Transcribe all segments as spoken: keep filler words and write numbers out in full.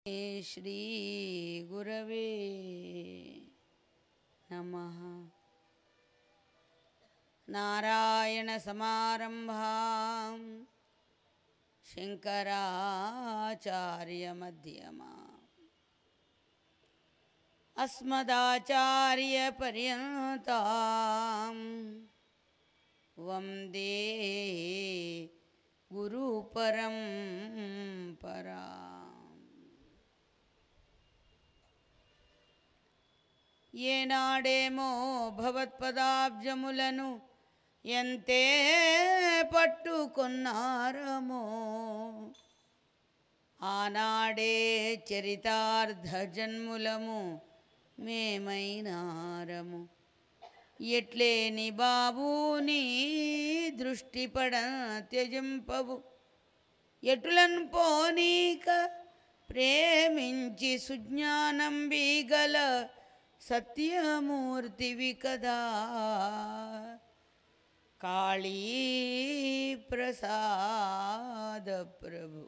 श्री गुरवे नमः। नारायण समारंभां शंकराचार्य मध्यमाम् अस्मदाचार्य पर्यन्तां वंदे गुरु परंपराम्। ఏనాడేమో భవత్పదాబ్జములను ఎంతే పట్టుకొన్నారమో ఆనాడే చరితార్థ జన్ములము మేమైనారము. ఎట్లేని బాబు నీ దృష్టిపడ త్యజింపవు ఎటులన్ పోనీక ప్రేమించి సుజ్ఞానం బీగల సత్యమూర్తివి కదా. కాళీ ప్రసాద ప్రభు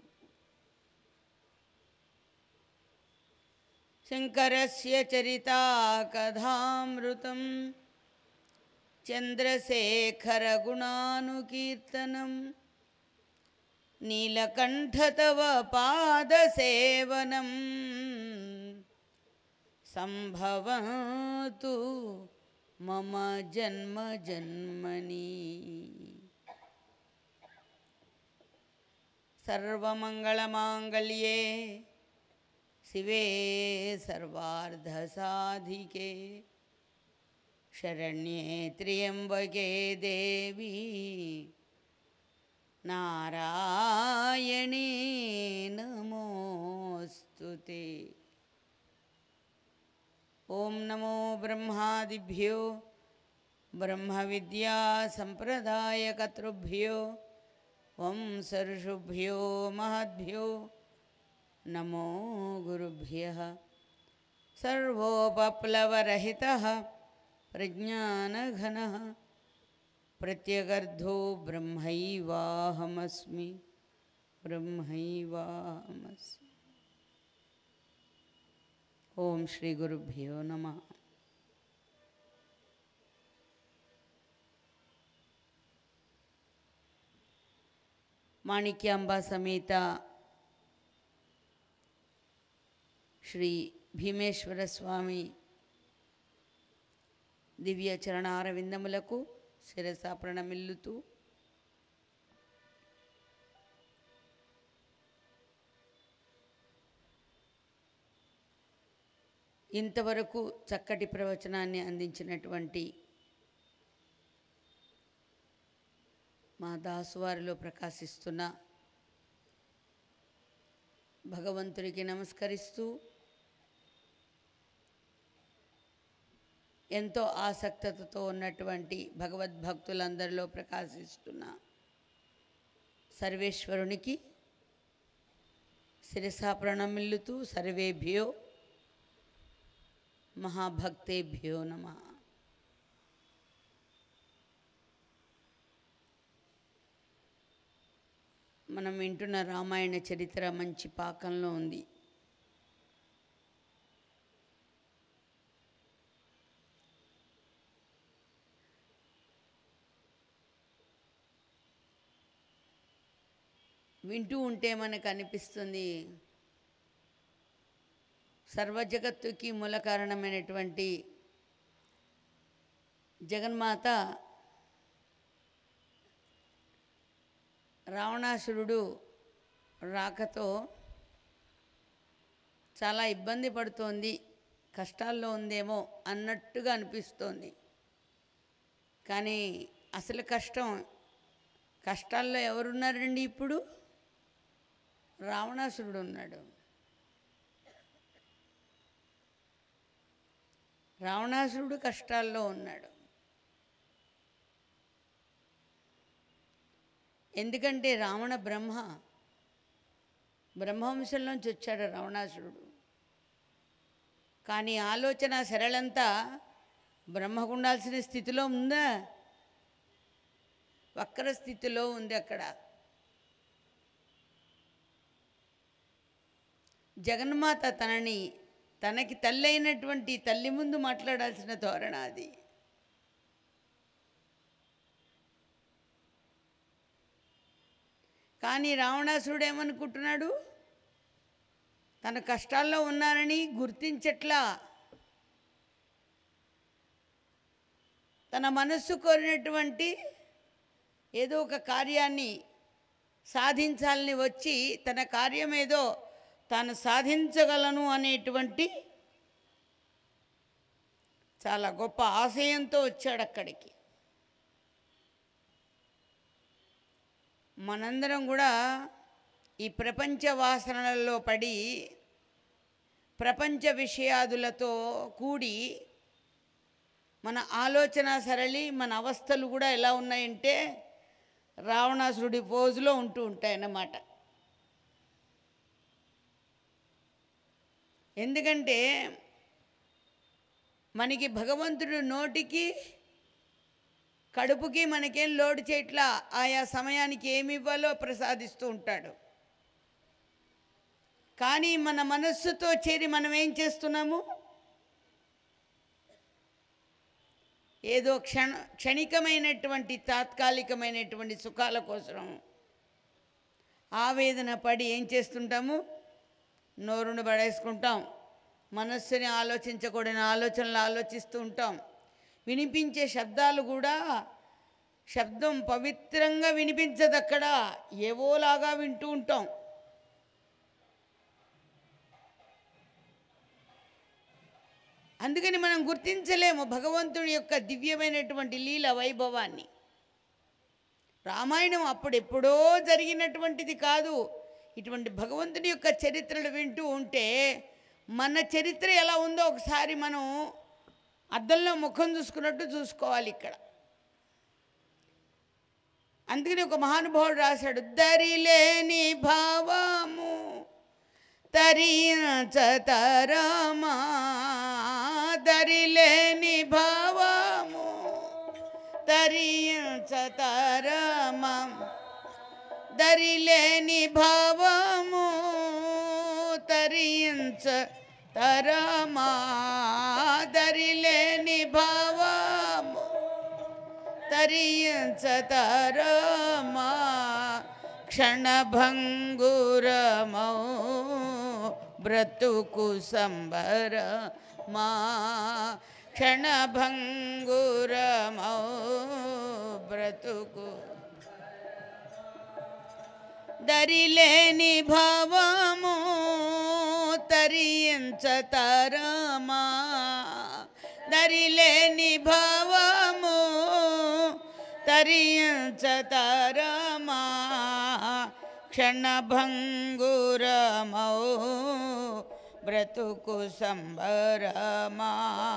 శంకరస్య చరితా కథామృతం చంద్రశేఖర గుణానుకీర్తనం నీలకంఠ తవ పాదసేవనం సంభవతు మమ జన్మ జన్మని. సర్వమంగళమాంగళ్యే శివే సర్వార్ధసాధికే శరణ్యే త్ర్యంబకే దేవి నారాయణీ నమోస్తుతే. ఓం నమో బ్రహ్మాదిభ్యో బ్రహ్మ విద్యా సంప్రదాయకర్తృభ్యో వంశర్షుభ్యో మహద్భ్యో నమో గురుభ్యః. సర్వోపప్లవరహితః ప్రజ్ఞానఘనః ప్రత్యగర్ధో బ్రహ్మైవాహమస్మి బ్రహ్మైవాహమస్మి. ఓం శ్రీ గురుభ్యో నమః. మాణిక్యాంబా సమేత శ్రీ భీమేశ్వర స్వామి దివ్య చరణారవిందములకు శిరస ప్రణమిల్లుతూ ఇంతవరకు చక్కటి ప్రవచనాన్ని అందించినటువంటి మా దాసువారిలో ప్రకాశిస్తున్న భగవంతుడికి నమస్కరిస్తూ ఎంతో ఆసక్తతతో ఉన్నటువంటి భగవద్భక్తులందరిలో ప్రకాశిస్తున్న సర్వేశ్వరునికి శిరసా ప్రణమిల్లుతూ సర్వేభ్యో మహాభక్తేభ్యో నమః. మనం వింటున్న రామాయణ చరిత్ర మంచి పాకంలో ఉంది. వింటూ ఉంటే మనకు అనిపిస్తుంది సర్వజగత్తుకి మూల కారణమైనటువంటి జగన్మాత రావణాసురుడు రాకతో చాలా ఇబ్బంది పడుతోంది, కష్టాల్లో ఉందేమో అన్నట్టుగా అనిపిస్తోంది. కానీ అసలు కష్టం కష్టాల్లో ఎవరున్నారండి? ఇప్పుడు రావణాసురుడు ఉన్నాడు. రావణాసురుడు కష్టాల్లో ఉన్నాడు. ఎందుకంటే రావణ బ్రహ్మ బ్రహ్మవంశంలోంచి వచ్చాడు రావణాసురుడు. కానీ ఆలోచన సరళంతా బ్రహ్మకు ఉండాల్సిన స్థితిలో ఉందా? వక్ర స్థితిలో ఉంది. అక్కడ జగన్మాత తనని తనకి తల్లి అయినటువంటి తల్లి ముందు మాట్లాడాల్సిన ధోరణ అది. కానీ రావణాసురుడు ఏమనుకుంటున్నాడు? తన కష్టాల్లో ఉన్నానని గుర్తించట్లా. తన మనస్సు కోరినటువంటి ఏదో ఒక కార్యాన్ని సాధించాలని వచ్చి తన కార్యం ఏదో తాను సాధించగలను అనేటువంటి చాలా గొప్ప ఆశయంతో వచ్చాడు అక్కడికి. మనందరం కూడా ఈ ప్రపంచ వాసనలలో పడి ప్రపంచ విషయాదులతో కూడి మన ఆలోచన సరళి మన అవస్థలు కూడా ఎలా ఉన్నాయంటే రావణాసురుడి పోజులో ఉంటూ ఉంటాయన్నమాట. ఎందుకంటే మనకి భగవంతుడు నోటికి కడుపుకి మనకేం లోటు చేయట్లా, ఆయా సమయానికి ఏమి ఇవ్వాలో ప్రసాదిస్తూ ఉంటాడు. కానీ మన మనస్సుతో చేరి మనం ఏం చేస్తున్నాము? ఏదో క్షణ క్షణికమైనటువంటి తాత్కాలికమైనటువంటి సుఖాల కోసం ఆవేదన పడి ఏం చేస్తుంటాము? నోరును పడేసుకుంటాం, మనస్సుని ఆలోచించకూడని ఆలోచనలు ఆలోచిస్తూ ఉంటాం. వినిపించే శబ్దాలు కూడా శబ్దం పవిత్రంగా వినిపించదు, అక్కడ ఏవోలాగా వింటూ ఉంటాం. అందుకని మనం గుర్తించలేము భగవంతుడి యొక్క దివ్యమైనటువంటి లీల వైభవాన్ని. రామాయణం అప్పుడెప్పుడో జరిగినటువంటిది కాదు. ఇటువంటి భగవంతుడి యొక్క చరిత్రలు వింటూ ఉంటే మన చరిత్ర ఎలా ఉందో ఒకసారి మనం అద్దంలో ముఖం చూసుకున్నట్టు చూసుకోవాలి ఇక్కడ. అందుకని ఒక మహానుభావుడు రాశాడు, దరిలేని భావము తరించతరమా, దరిలేని భావము తరించతరమా, దరిలేని భావము తరించతరమా, దరిలేని భావము తరించతరమా, క్షణభంగురమౌ బ్రతుకు సంబరమా, క్షణభంగురమౌ బ్రతుకు. దరిలేని భావము తరించతరమా, దరిలేని భావము తరించతరమా, క్షణభంగురమౌ బ్రతుకు సంబరమా,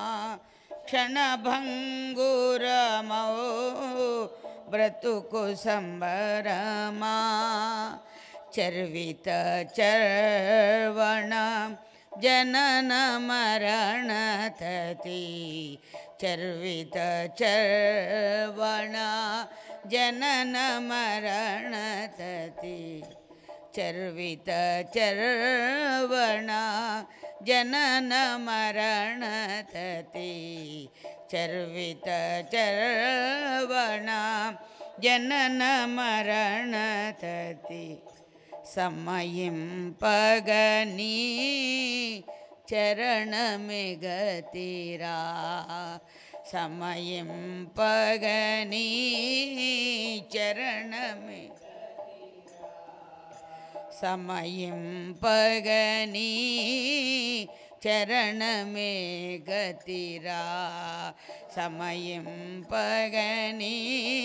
క్షణభంగురమౌ బ్రతుకు సంబరమా, చర్విత చర్వణ జనన మరణ తతి, చర్విత చర్వణ జనన మరణ తతి, చర్విత చర్వణ జనన మరణ తతి, చర్విత చర్వణ జనన మరణ తతి, సమయింపగని చరణమే గతిరా, సమయింపగని చరణమే, సమయింపగని చరణమే గతిరా, సమయింపగని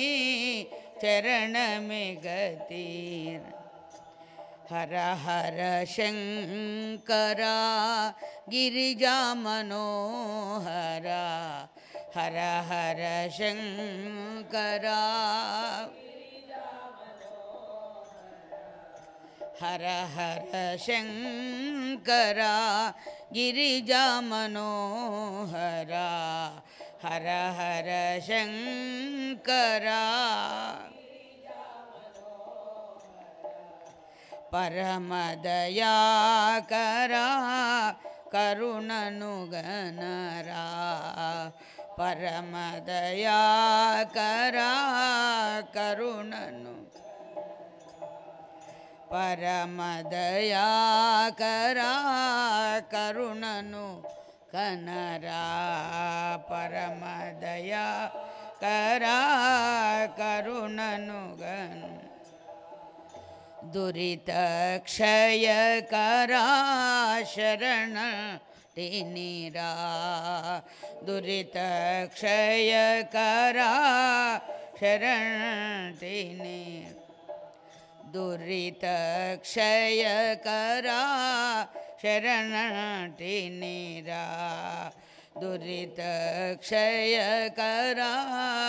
చరణమే గతిరా. హర హర శంకర గిరిజా మనోహర, హర హర శంకర, హర హర శంకర గిరిజా మనోహర, హర హర శంకర, పరమదయాకరా కరుణను గణరా పరమదయాకరా కరుణను పరమదయాకరా కరుణను కనరా పరమదయాకరా కరుణను గణ దురిత క్షయకరా శరణ తినిరా దురిత క్షయకరా శరణ తిని దురిత క్షయకరా శరణ తినిరా దురిత క్షయకరా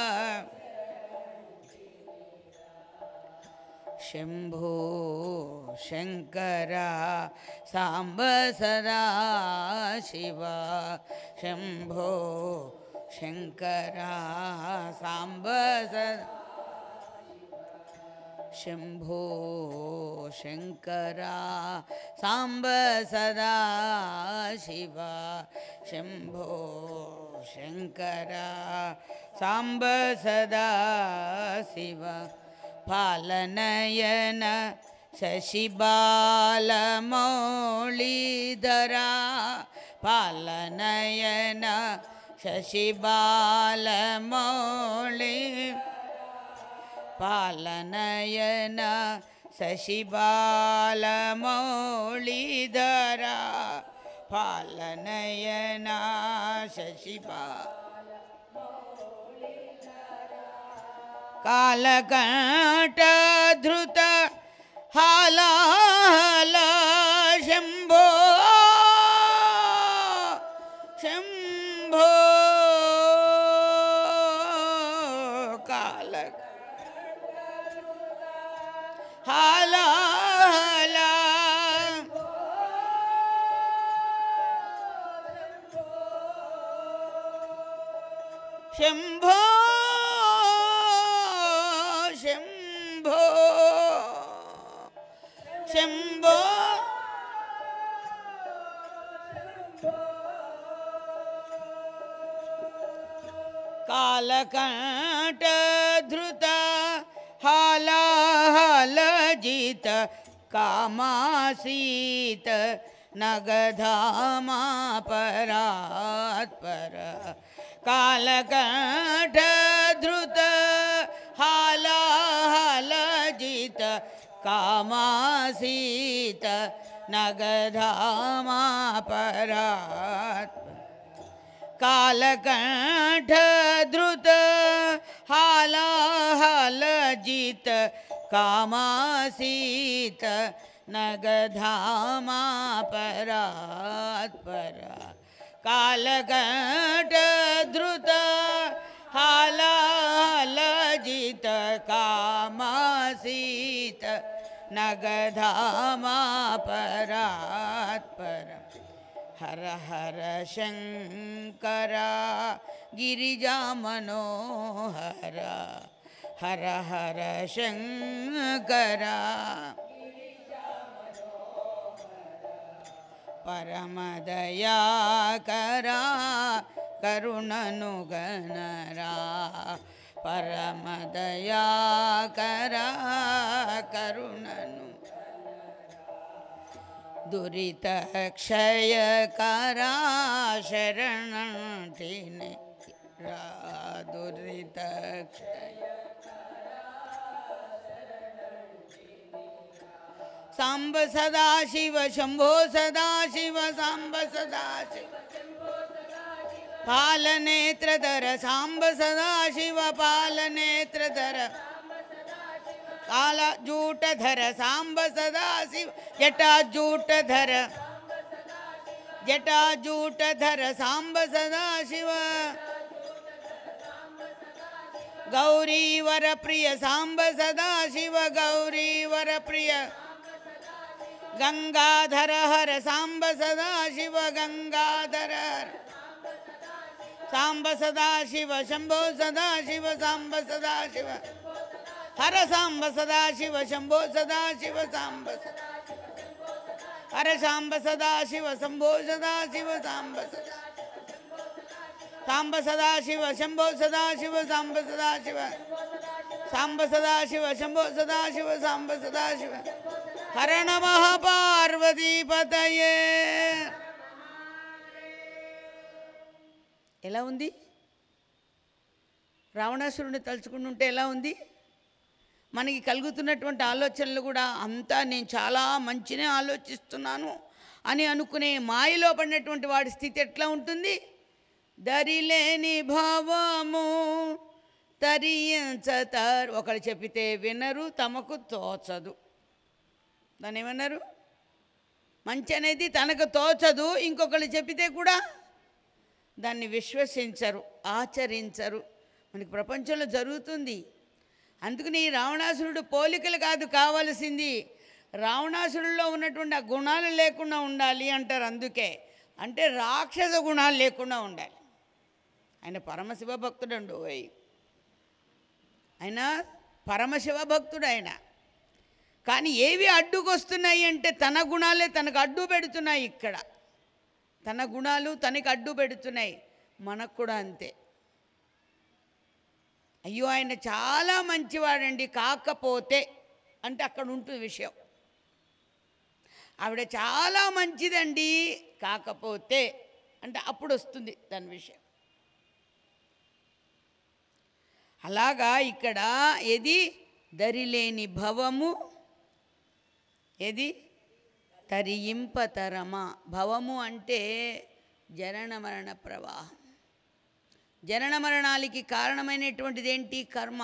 శంభో శంకర సాంబ సదా శివ శంభో శంకర సాంబ సదా శంభో శంకర సాంబ సదా శివ శంభో శంకర సాంబ సదా శివ పాలనయన శశిబాలమౌళిధరా పాలనయన శశిబాలమౌళి పాలనయన శశిబాలమౌళిధరా పాలనయన శశిబా కాలకంఠ ధృత హాలాహల శంభో శంభో కాల హాలాహల శంభో శంభో శంభో కాలకంఠ ధృత హాలాహలజిత కామాసీత నగధామా పరాత్పర కాలకంఠ ధృత హాలాహలజిత కామాసీత నగధామా పరాత్పర కాలకంఠ ధృత హాలాహలజిత కామాసీత నగధామా పరాత్పర కాలకంఠ ధృత హాలాహలజిత కామాసీత నగధామా పరాత్పర హర హర శంకర గిరిజా మనోహర హర హర శంకర పరమదయాకరా కరుణను గణరా పరమదయాకరా కరుణను దురిత క్షయకరా శరణిని రా దురిత క్షయ సాంబ సదాశివ శంభో సదాశివ సాంబ సదాశివ పాలనేత్రధర సాంబ సదాశివ పాలనేత్రధర కాల జూటధర సాంబ సదాశివ జటా జూటధర జటా జూటధర సాంబ సదాశివ గౌరీవర ప్రియ సాంబ సదాశివ గౌరీవర ప్రియ గంగాధర హర సాంబ సదాశివ గంగాధర సాంబ సదాశివ శంభో సదాశివ సాంబ సదాశివ హర సాంబ సదాశివ శంభో సదాశివ సాంబ సదా హర సాంబ సదాశివ శంభో సదాశివ సాంబ సాంబ సదాశివ శంభో సదాశివ సాంబ సదాశివ సాంబ సదాశివ శంభో సదాశివ సాంబ సదాశివ హర నమః పార్వతీపతయే. ఎలా ఉంది? రావణాసురుడిని తలుచుకుంటుంటే ఎలా ఉంది? మనకి కలుగుతున్నటువంటి ఆలోచనలు కూడా అంతా నేను చాలా మంచినే ఆలోచిస్తున్నాను అని అనుకునే మాయలో పడినటువంటి వాడి స్థితి ఎట్లా ఉంటుంది? దరిలేని భావము తరించతారు. ఒకళ్ళు చెప్పితే వినరు, తమకు తోచదు. దాన్ని ఏమన్నారు? మంచి అనేది తనకు తోచదు, ఇంకొకళ్ళు చెప్పితే కూడా దాన్ని విశ్వసించరు, ఆచరించరు. మనకి ప్రపంచంలో జరుగుతుంది. అందుకని రావణాసురుడు పోలికలు కాదు కావలసింది, రావణాసురుల్లో ఉన్నటువంటి ఆ గుణాలు లేకుండా ఉండాలి అంటారు. అందుకే అంటే రాక్షస గుణాలు లేకుండా ఉండాలి. ఆయన పరమశివ భక్తుడు అండు. ఆయన పరమశివ భక్తుడు ఆయన. కానీ ఏవి అడ్డుకొస్తున్నాయి అంటే తన గుణాలే తనకు అడ్డు పెడుతున్నాయి. ఇక్కడ తన గుణాలు తనకి అడ్డు పెడుతున్నాయి. మనకు కూడా అంతే. అయ్యో ఆయన చాలా మంచివాడండి, కాకపోతే అంటే అక్కడ ఉంటుంది విషయం. ఆవిడ చాలా మంచిదండి, కాకపోతే అంటే అప్పుడు వస్తుంది దాని విషయం. అలాగా ఇక్కడ ఏది దరిలేని భవము, ఏది తరింపతరమా. భవము అంటే జనన మరణ ప్రవాహం. జనన మరణాలకి కారణమైనటువంటిది ఏంటి? కర్మ.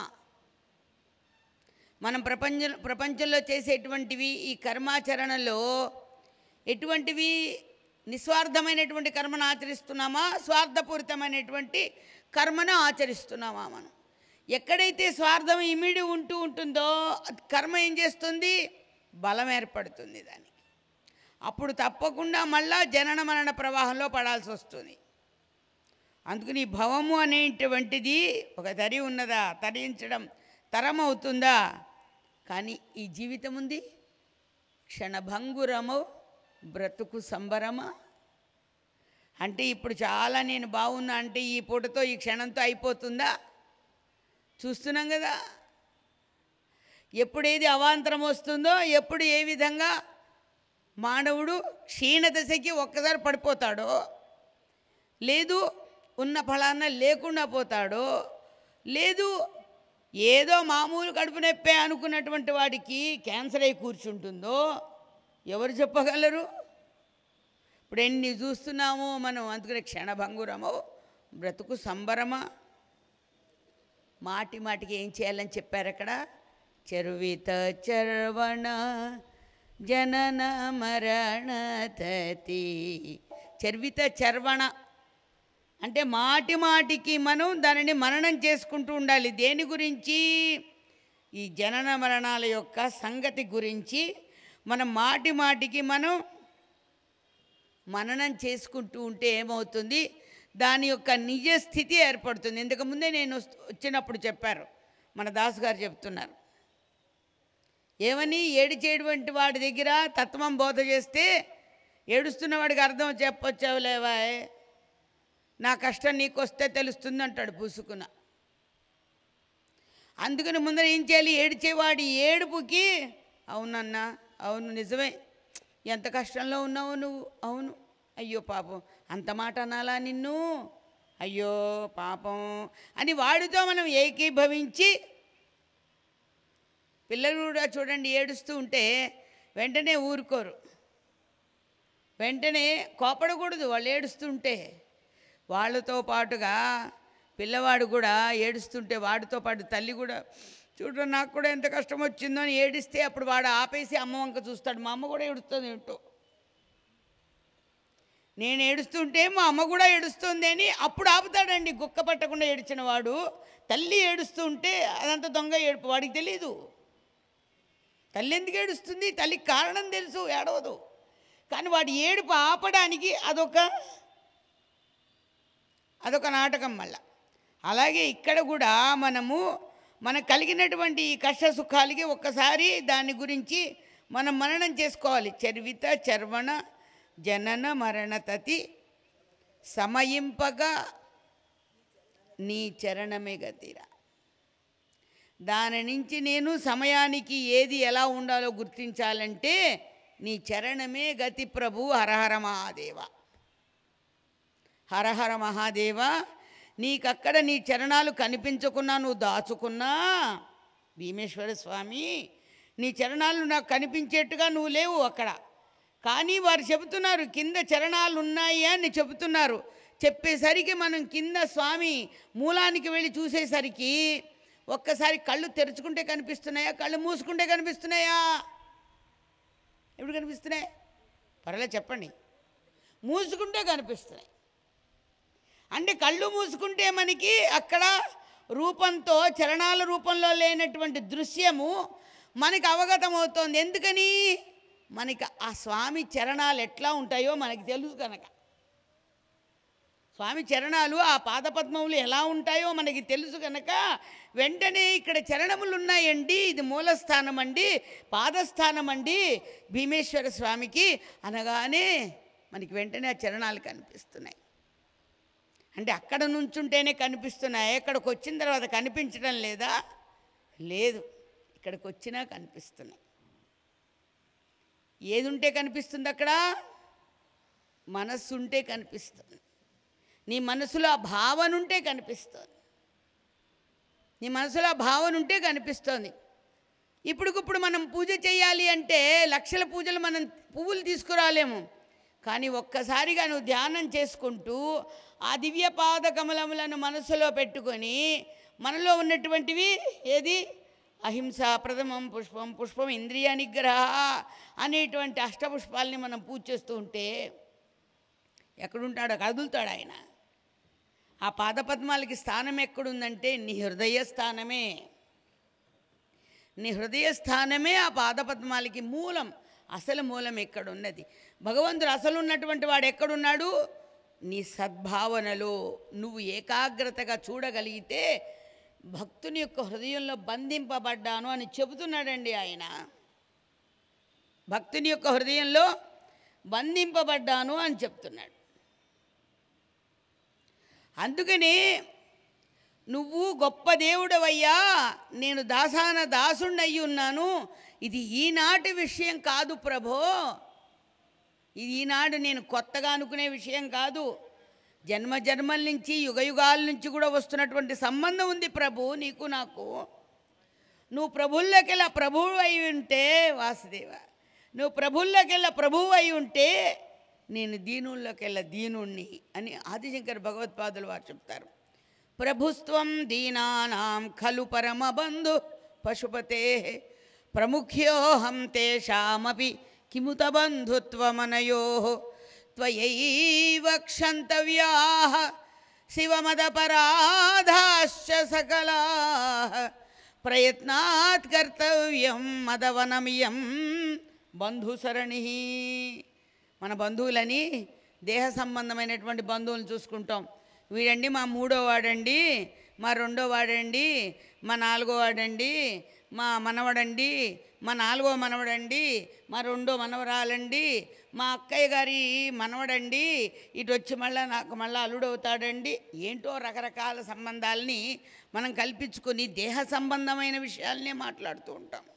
మనం ప్రపంచ ప్రపంచంలో చేసేటువంటివి ఈ కర్మాచరణలో ఎటువంటివి? నిస్వార్థమైనటువంటి కర్మను ఆచరిస్తున్నామా, స్వార్థపూరితమైనటువంటి కర్మను ఆచరిస్తున్నామా? మనం ఎక్కడైతే స్వార్థం ఇమిడి ఉంటూ ఉంటుందో కర్మ ఏం చేస్తుంది? బలం ఏర్పడుతుంది దానికి. అప్పుడు తప్పకుండా మళ్ళా జనన మరణ ప్రవాహంలో పడాల్సి వస్తుంది. అందుకని భవము అనేటువంటిది ఒక తరి ఉన్నదా? తరించడం తరం అవుతుందా? కానీ ఈ జీవితం ఉంది, క్షణభంగురము బ్రతుకు సంబరమా. అంటే ఇప్పుడు చాలా నేను బాగున్నా అంటే ఈ పూటతో ఈ క్షణంతో అయిపోతుందా? చూస్తున్నాం కదా. ఎప్పుడు ఏది అవాంతరం వస్తుందో, ఎప్పుడు ఏ విధంగా మానవుడు క్షీణదశకి ఒక్కసారి పడిపోతాడో, లేదు ఉన్న ఫలాన లేకుండా పోతాడో, లేదు ఏదో మామూలు కడుపు నొప్పే అనుకున్నటువంటి వాడికి క్యాన్సర్ అయి కూర్చుంటుందో ఎవరు చెప్పగలరు? ఇప్పుడు ఎన్ని చూస్తున్నామో మనం. అందుకనే క్షణభంగురమో బ్రతుకు సంబరమా. మాటి మాటికి ఏం చేయాలని చెప్పారు అక్కడ? చర్విత చర్వణ జనన మరణ తతి. చర్విత చర్వణ అంటే మాటి మాటికి మనం దానిని మననం చేసుకుంటూ ఉండాలి. దేని గురించి? ఈ జనన మరణాల యొక్క సంగతి గురించి మనం మాటి మాటికి మనం మననం చేసుకుంటూ ఉంటే ఏమవుతుంది? దాని యొక్క నిజ స్థితి ఏర్పడుతుంది. ఇంతకుముందే నేను వచ్చినప్పుడు చెప్పారు, మన దాసు గారు చెప్తున్నారు ఏమని? ఏడిచేటువంటి వాడి దగ్గర తత్వం బోధ చేస్తే ఏడుస్తున్న వాడికి అర్థం చెప్పొచ్చావులేవా, నా కష్టం నీకు వస్తే తెలుస్తుంది అంటాడు పూసుకున్న. అందుకని ముందర ఏం చేయాలి? ఏడిచేవాడి ఏడుపుకి అవునన్నా, అవును నిజమే, ఎంత కష్టంలో ఉన్నావు నువ్వు, అవును, అయ్యో పాపం అంత మాట అనాలా నిన్ను, అయ్యో పాపం అని వాడితో మనం ఏకీభవించి. పిల్లలు కూడా చూడండి ఏడుస్తూ ఉంటే వెంటనే ఊరుకోరు, వెంటనే కోపడకూడదు. వాళ్ళు ఏడుస్తుంటే వాళ్ళతో పాటుగా పిల్లవాడు కూడా ఏడుస్తుంటే వాడితో పాటు తల్లి కూడా చూడ నాకు కూడా ఎంత కష్టం వచ్చిందో అని ఏడిస్తే అప్పుడు వాడు ఆపేసి అమ్మ వంక చూస్తాడు. మా అమ్మ కూడా ఏడుస్తుంది ఏంటో, నేను ఏడుస్తుంటే మా అమ్మ కూడా ఏడుస్తుంది అని అప్పుడు ఆపుతాడండి. గుక్క పట్టకుండా ఏడ్చిన వాడు తల్లి ఏడుస్తూ ఉంటే అదంతా దొంగ ఏడుపు, వాడికి తెలీదు తల్లి ఎందుకు ఏడుస్తుంది. తల్లికి కారణం తెలుసు, ఏడవదు. కానీ వాడి ఏడుపు ఆపడానికి అదొక అదొక నాటకం మళ్ళా. అలాగే ఇక్కడ కూడా మనము మనకు కలిగినటువంటి ఈ కష్ట సుఖాలకి ఒక్కసారి దాని గురించి మనం మననం చేసుకోవాలి. చర్విత చర్వణ జనన మరణ తతి సమయింపగా నీ చరణమే గతిరా. దాని నుంచి నేను సమయానికి ఏది ఎలా ఉండాలో గుర్తించాలంటే నీ చరణమే గతి ప్రభు. హరహర మహాదేవ, హరహర మహాదేవ. నీకక్కడ నీ చరణాలు కనిపించకున్నా, నువ్వు దాచుకున్నా భీమేశ్వర స్వామి, నీ చరణాలు నాకు కనిపించేట్టుగా నువ్వు లేవు అక్కడ. కానీ వారు చెబుతున్నారు కింద చరణాలు ఉన్నాయి అని చెబుతున్నారు. చెప్పేసరికి మనం కింద స్వామి మూలానికి వెళ్ళి చూసేసరికి ఒక్కసారి కళ్ళు తెరుచుకుంటే కనిపిస్తున్నాయా, కళ్ళు మూసుకుంటే కనిపిస్తున్నాయా? ఎప్పుడు కనిపిస్తున్నాయి? పర్వాలేదు చెప్పండి. మూసుకుంటే కనిపిస్తున్నాయి. అంటే కళ్ళు మూసుకుంటే మనకి అక్కడ రూపంతో చరణాల రూపంలో లేనటువంటి దృశ్యము మనకి అవగతం అవుతోంది. ఎందుకని? మనకి ఆ స్వామి చరణాలు ఎట్లా ఉంటాయో మనకి తెలుసు కనుక. స్వామి చరణాలు ఆ పాదపద్మములు ఎలా ఉంటాయో మనకి తెలుసు కనుక వెంటనే ఇక్కడ చరణములు ఉన్నాయండి, ఇది మూలస్థానం అండి, పాదస్థానం అండి భీమేశ్వర స్వామికి అనగానే మనకి వెంటనే ఆ చరణాలు కనిపిస్తున్నాయి. అంటే అక్కడ నుంచుంటేనే కనిపిస్తున్నాయి, ఇక్కడికి వచ్చిన తర్వాత కనిపించడం లేదా? లేదు, ఇక్కడికి వచ్చినా కనిపిస్తున్నాయి. ఏది ఉంటే కనిపిస్తుంది అక్కడ? మనస్సు ఉంటే కనిపిస్తుంది. నీ మనసులో ఆ భావన ఉంటే కనిపిస్తుంది. నీ మనసులో ఆ భావన ఉంటే కనిపిస్తుంది. ఇప్పుడుకిప్పుడు మనం పూజ చేయాలి అంటే లక్షల పూజలు మనం పువ్వులు తీసుకురాలేము. కానీ ఒక్కసారిగా నువ్వు ధ్యానం చేసుకుంటూ ఆ దివ్య పాద కమలములను మనసులో పెట్టుకొని మనలో ఉన్నటువంటివి ఏది? అహింస ప్రథమం పుష్పం, పుష్పం ఇంద్రియ నిగ్రహ అనేటువంటి అష్టపుష్పాలని మనం పూజ చేస్తూ ఉంటే ఎక్కడుంటాడో కదులుతాడు ఆయన. ఆ పాదపద్మాలకి స్థానం ఎక్కడుందంటే నీ హృదయ స్థానమే. నీ హృదయ స్థానమే ఆ పాదపద్మాలకి మూలం. అసలు మూలం ఎక్కడున్నది? భగవంతుడు అసలు ఉన్నటువంటి వాడు ఎక్కడున్నాడు? నీ సద్భావనలో నువ్వు ఏకాగ్రతగా చూడగలిగితే భక్తుని యొక్క హృదయంలో బంధింపబడ్డాను అని చెబుతున్నాడండి ఆయన. భక్తుని యొక్క హృదయంలో బంధింపబడ్డాను అని చెప్తున్నాడు. అందుకని నువ్వు గొప్ప దేవుడవయ్యా, నేను దాసాన దాసుణ్ణయి ఉన్నాను, ఇది ఈనాటి విషయం కాదు ప్రభో, ఇది ఈనాడు నేను కొత్తగా అనుకునే విషయం కాదు. జన్మ జన్మల నుంచి యుగ యుగాల నుంచి కూడా వస్తున్నటువంటి సంబంధం ఉంది ప్రభు నీకు నాకు. నువ్వు ప్రభువుల్లోకెల్లా ప్రభువు అయి ఉంటే వాసుదేవ, నువ్వు ప్రభువుల్లోకెల్లా ప్రభువు అయి ఉంటే నేను దీనుల్లోకెల్లా దీనుణ్ణి అని ఆదిశంకర భగవత్పాదులు వారు చెప్తారు. ప్రభుత్వం దీనానాం ఖలు పరమబంధు పశుపతే ప్రముఖ్యోహం తేషామపి కిముత బంధుత్వమనయో త్వయైవ క్షంతవ్యాః శివమదపరాధాశ్చ సకలాః ప్రయత్నాత్ కర్తవ్యం మదవనమియం బంధుసరణి. మన బంధువులని దేహ సంబంధమైనటువంటి బంధువులను చూసుకుంటాం. వీడండి మా మూడో వాడండి, మా రెండో వాడండి, మా నాలుగో వాడండి, మా మనవడండి, మా నాలుగో మనవడండి, మా రెండో మనవరాలండి, మా అక్కయ్య గారి మనవడండి, ఇటు వచ్చి మళ్ళీ నాకు మళ్ళీ అల్లుడు అవుతాడండి. ఏంటో రకరకాల సంబంధాలని మనం కల్పించుకొని దేహ సంబంధమైన విషయాలనే మాట్లాడుతూ ఉంటాం.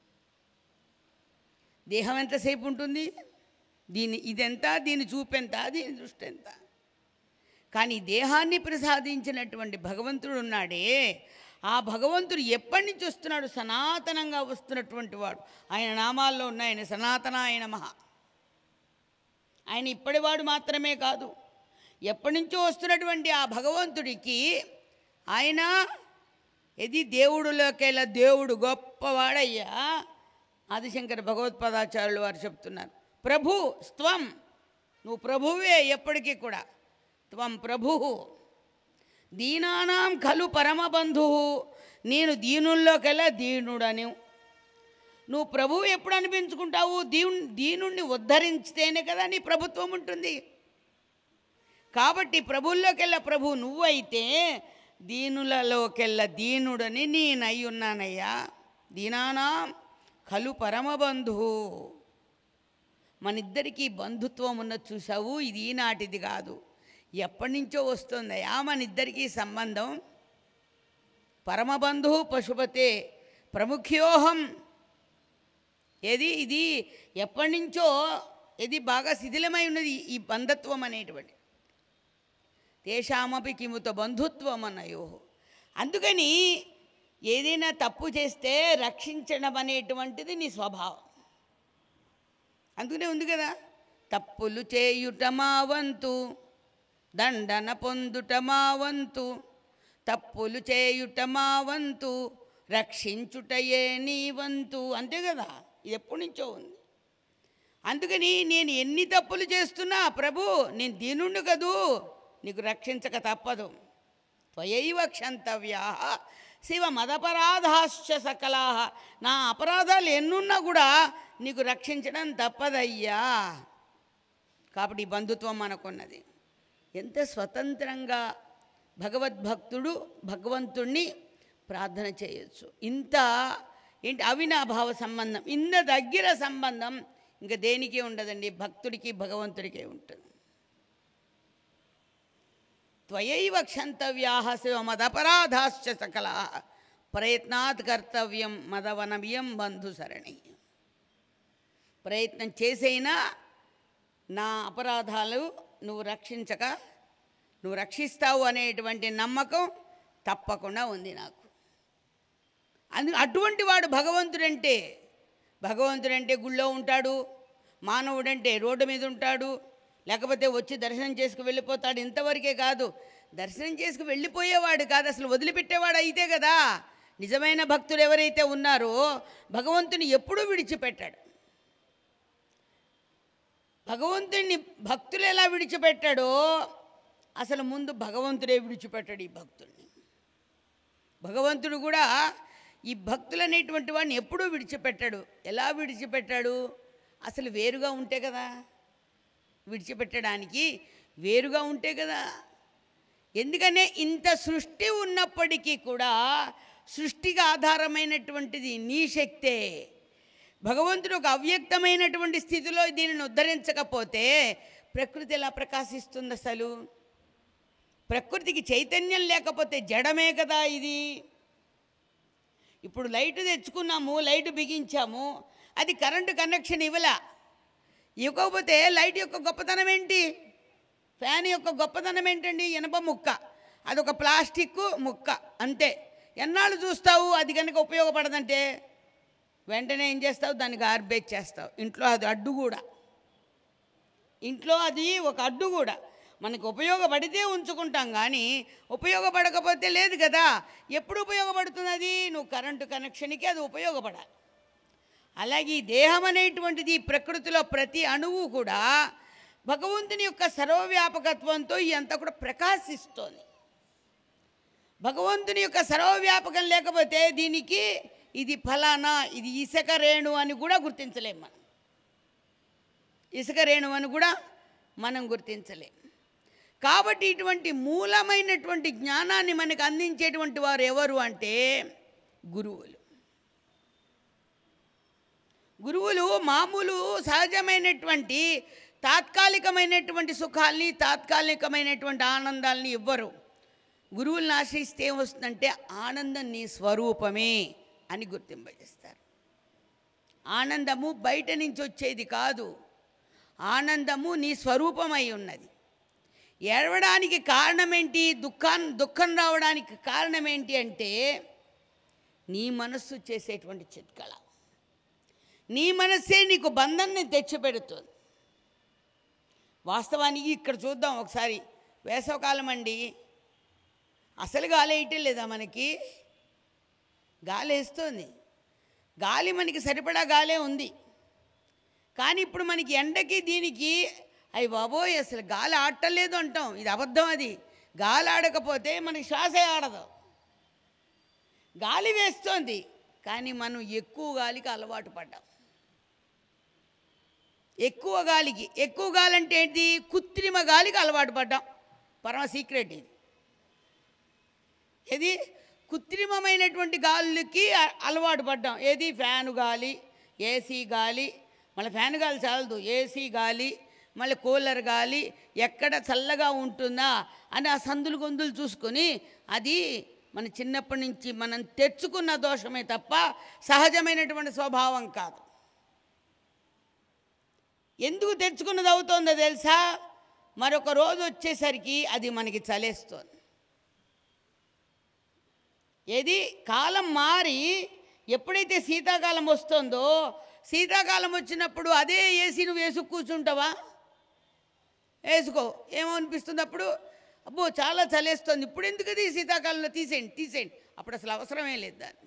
దేహం ఎంతసేపు ఉంటుంది? దీని ఇదెంత, దీని చూపెంత, దీని దృష్టి ఎంత. కానీ దేహాన్ని ప్రసాదించినటువంటి భగవంతుడు ఉన్నాడే, ఆ భగవంతుడు ఎప్పటి నుంచి వస్తున్నాడు? సనాతనంగా వస్తున్నటువంటి వాడు. ఆయన నామాల్లో ఉన్న ఆయన సనాతన ఆయన మహా. ఆయన ఇప్పటివాడు మాత్రమే కాదు, ఎప్పటి నుంచో వస్తున్నటువంటి ఆ భగవంతుడికి ఆయన ఇది దేవుడులోకెల్లా దేవుడు గొప్పవాడయ్యా. ఆదిశంకర భగవత్పాదాచార్యులు వారు చెప్తున్నారు, ప్రభు స్త్వం, నువ్వు ప్రభువే ఎప్పటికీ కూడా. త్వం ప్రభు దీనానాం ఖలు పరమబంధు, నేను దీనుల్లోకెల్లా దీనుడని. నువ్వు ప్రభువు ఎప్పుడు అనిపించుకుంటావు? దీను దీనుణ్ణి ఉద్ధరించితేనే కదా నీ ప్రభుత్వం ఉంటుంది. కాబట్టి ప్రభువుల్లోకెల్లా ప్రభు నువ్వు అయితే దీనులలోకెల్లా దీనుడని నేనై ఉన్నానయ్యా. దీనానాం ఖలు పరమబంధు. మనిద్దరికీ బంధుత్వం ఉన్నది చూసావు, ఇది ఈనాటిది కాదు, ఎప్పటి నుంచో వస్తుందయా మన ఇద్దరికీ సంబంధం. పరమబంధు పశుపతే ప్రముఖ్యోహం. ఏది ఇది ఎప్పటి నుంచో ఇది బాగా శిథిలమై ఉన్నది ఈ బంధత్వం అనేటువంటి. తేషామపి కిముత బంధుత్వం అన్నయో. అందుకని ఏదైనా తప్పు చేస్తే రక్షించడం అనేటువంటిది నీ స్వభావం. అందుకనే ఉంది కదా, తప్పులు చేయుట మా వంతు, దండన పొందుట మా వంతు, తప్పులు చేయుట మా వంతు, రక్షించుటయే నీ వంతు. అంతే కదా, ఇది ఎప్పటి నుంచో ఉంది. అందుకని నేను ఎన్ని తప్పులు చేస్తున్నా ప్రభు నేను దీనుండు కదూ, నీకు రక్షించక తప్పదు. త్వయైవ క్షంతవ్యా శివ మదపరాధాశ్చ సకలా. నా అపరాధాలు ఎన్నున్నా కూడా నీకు రక్షించడం తప్పదయ్యా. కాబట్టి ఈ బంధుత్వం మనకున్నది. ఎంత స్వతంత్రంగా భగవద్భక్తుడు భగవంతుణ్ణి ప్రార్థన చేయొచ్చు. ఇంత ఏంటి అవినాభావ సంబంధం, ఇంత దగ్గర సంబంధం ఇంకా దేనికి ఉండదండి, భక్తుడికి భగవంతుడికే ఉంటుంది. త్వయైవ క్షంతవ్యాః శివ మదపరాధాశ్చ సకలాః, ప్రయత్నాత్ కర్తవ్యం మదవనమియం బంధుసరణి. ప్రయత్నం చేసైనా నా అపరాధాలు నువ్వు రక్షించక నువ్వు రక్షిస్తావు అనేటువంటి నమ్మకం తప్పకుండా ఉంది నాకు. అందు అటువంటి వాడు భగవంతుడంటే. భగవంతుడంటే గుళ్ళో ఉంటాడు, మానవుడంటే రోడ్డు మీద ఉంటాడు, లేకపోతే వచ్చి దర్శనం చేసుకు వెళ్ళిపోతాడు. ఇంతవరకే కాదు, దర్శనం చేసుకు వెళ్ళిపోయేవాడు కాదు, అసలు వదిలిపెట్టేవాడు అయితే కదా. నిజమైన భక్తులు ఎవరైతే ఉన్నారో భగవంతుని ఎప్పుడూ విడిచిపెట్టాడు. భగవంతుని భక్తులు ఎలా విడిచిపెట్టాడో అసలు ముందు భగవంతుడే విడిచిపెట్టాడు ఈ భక్తుడిని. భగవంతుడు కూడా ఈ భక్తులు అనేటువంటి వాడిని ఎప్పుడూ విడిచిపెట్టాడు. ఎలా విడిచిపెట్టాడు? అసలు వేరుగా ఉంటే కదా, విడిచిపెట్టడానికి వేరుగా ఉంటే కదా. ఎందుకనే ఇంత సృష్టి ఉన్నప్పటికీ కూడా సృష్టికి ఆధారమైనటువంటిది నీ శక్తే. భగవంతుడు ఒక అవ్యక్తమైనటువంటి స్థితిలో దీనిని ఉద్ధరించకపోతే ప్రకృతి ఎలా ప్రకాశిస్తుంది? అసలు ప్రకృతికి చైతన్యం లేకపోతే జడమే కదా ఇది. ఇప్పుడు లైట్ తెచ్చుకున్నాము, లైట్ బిగించాము, అది కరెంటు కనెక్షన్ ఇవ్వలా. ఇవ్వకపోతే లైట్ యొక్క గొప్పతనం ఏంటి? ఫ్యాన్ యొక్క గొప్పతనం ఏంటండి? ఇనప ముక్క, అదొక ప్లాస్టిక్ ముక్క అంతే. ఎన్నాళ్ళు చూస్తావు? అది కనుక ఉపయోగపడదంటే వెంటనే ఏం చేస్తావు? దాన్ని గార్బేజ్ చేస్తావు. ఇంట్లో అది అడ్డు కూడా, ఇంట్లో అది ఒక అడ్డు కూడా. మనకు ఉపయోగపడితే ఉంచుకుంటాం కానీ ఉపయోగపడకపోతే లేదు కదా. ఎప్పుడు ఉపయోగపడుతుంది అది? నువ్వు కరెంటు కనెక్షన్కి అది ఉపయోగపడాలి. అలాగే ఈ దేహం అనేటువంటిది ప్రకృతిలో ప్రతి అణువు కూడా భగవంతుని యొక్క సర్వవ్యాపకత్వంతో ఇదంతా కూడా ప్రకాశిస్తోంది. భగవంతుని యొక్క సర్వవ్యాపకం లేకపోతే దీనికి ఇది ఫలానా, ఇది ఇసుక రేణు అని కూడా గుర్తించలేం మనం. ఇసుక రేణు అని కూడా మనం గుర్తించలేం. కాబట్టి ఇటువంటి మూలమైనటువంటి జ్ఞానాన్ని మనకు అందించేటువంటి వారు ఎవరు అంటే గురువులు. గురువులు మామూలు సహజమైనటువంటి తాత్కాలికమైనటువంటి సుఖాల్ని, తాత్కాలికమైనటువంటి ఆనందాలని ఇవ్వరు. గురువులను ఆశ్రయిస్తే ఏమొస్తుందంటే ఆనందం నీ స్వరూపమే అని గుర్తింపజేస్తారు. ఆనందము బయట నుంచి వచ్చేది కాదు, ఆనందము నీ స్వరూపమై ఉన్నది. ఏడవడానికి కారణం ఏంటి? దుఃఖాన్ని దుఃఖం రావడానికి కారణం ఏంటి అంటే నీ మనస్సు చేసేటువంటి చిత్కళ. నీ మనస్సే నీకు బంధాన్ని తెచ్చిపెడుతుంది. వాస్తవానికి ఇక్కడ చూద్దాం ఒకసారి. వేసవకాలం అండి, అసలు గాలి వేయటం లేదా మనకి? గాలి వేస్తుంది, గాలి మనకి సరిపడా గాలే ఉంది. కానీ ఇప్పుడు మనకి ఎండకి దీనికి అయ్యి బాబోయ్ అసలు గాలి ఆడటలేదు అంటాం. ఇది అబద్ధం. అది గాలి ఆడకపోతే మనకి శ్వాసే ఆడదు. గాలి వేస్తోంది కానీ మనం ఎక్కువ గాలికి అలవాటు పడ్డాం. ఎక్కువ గాలికి, ఎక్కువ గాలి అంటే ఏంటి? కృత్రిమ గాలికి అలవాటు పడ్డాం. పరమ సీక్రెట్ ఇది. ఏది? కృత్రిమమైనటువంటి గాలికి అలవాటు పడ్డాం. ఏది? ఫ్యాను గాలి, ఏసీ గాలి, మళ్ళీ ఫ్యాన్ గాలి చాలదు, ఏసీ గాలి, మళ్ళీ కూలర్ గాలి, ఎక్కడ చల్లగా ఉంటుందా అని ఆ సందులు గొంతులు చూసుకొని, అది మన చిన్నప్పటి నుంచి మనం తెచ్చుకున్న దోషమే తప్ప సహజమైనటువంటి స్వభావం కాదు. ఎందుకు తెచ్చుకున్నది అవుతుందో తెలుసా? మరొక రోజు వచ్చేసరికి అది మనకి చలేస్తుంది. ఏది కాలం మారి ఎప్పుడైతే శీతాకాలం వస్తుందో, శీతాకాలం వచ్చినప్పుడు అదే ఏసీ నువ్వు వేసుకు కూర్చుంటావా? వేసుకో. ఏమో అనిపిస్తుంది అప్పుడు, అబ్బో చాలా చలేస్తుంది, ఇప్పుడు ఎందుకు అది శీతాకాలంలో తీసేయండి తీసేయండి, అప్పుడు అసలు అవసరమే లేదు దాన్ని.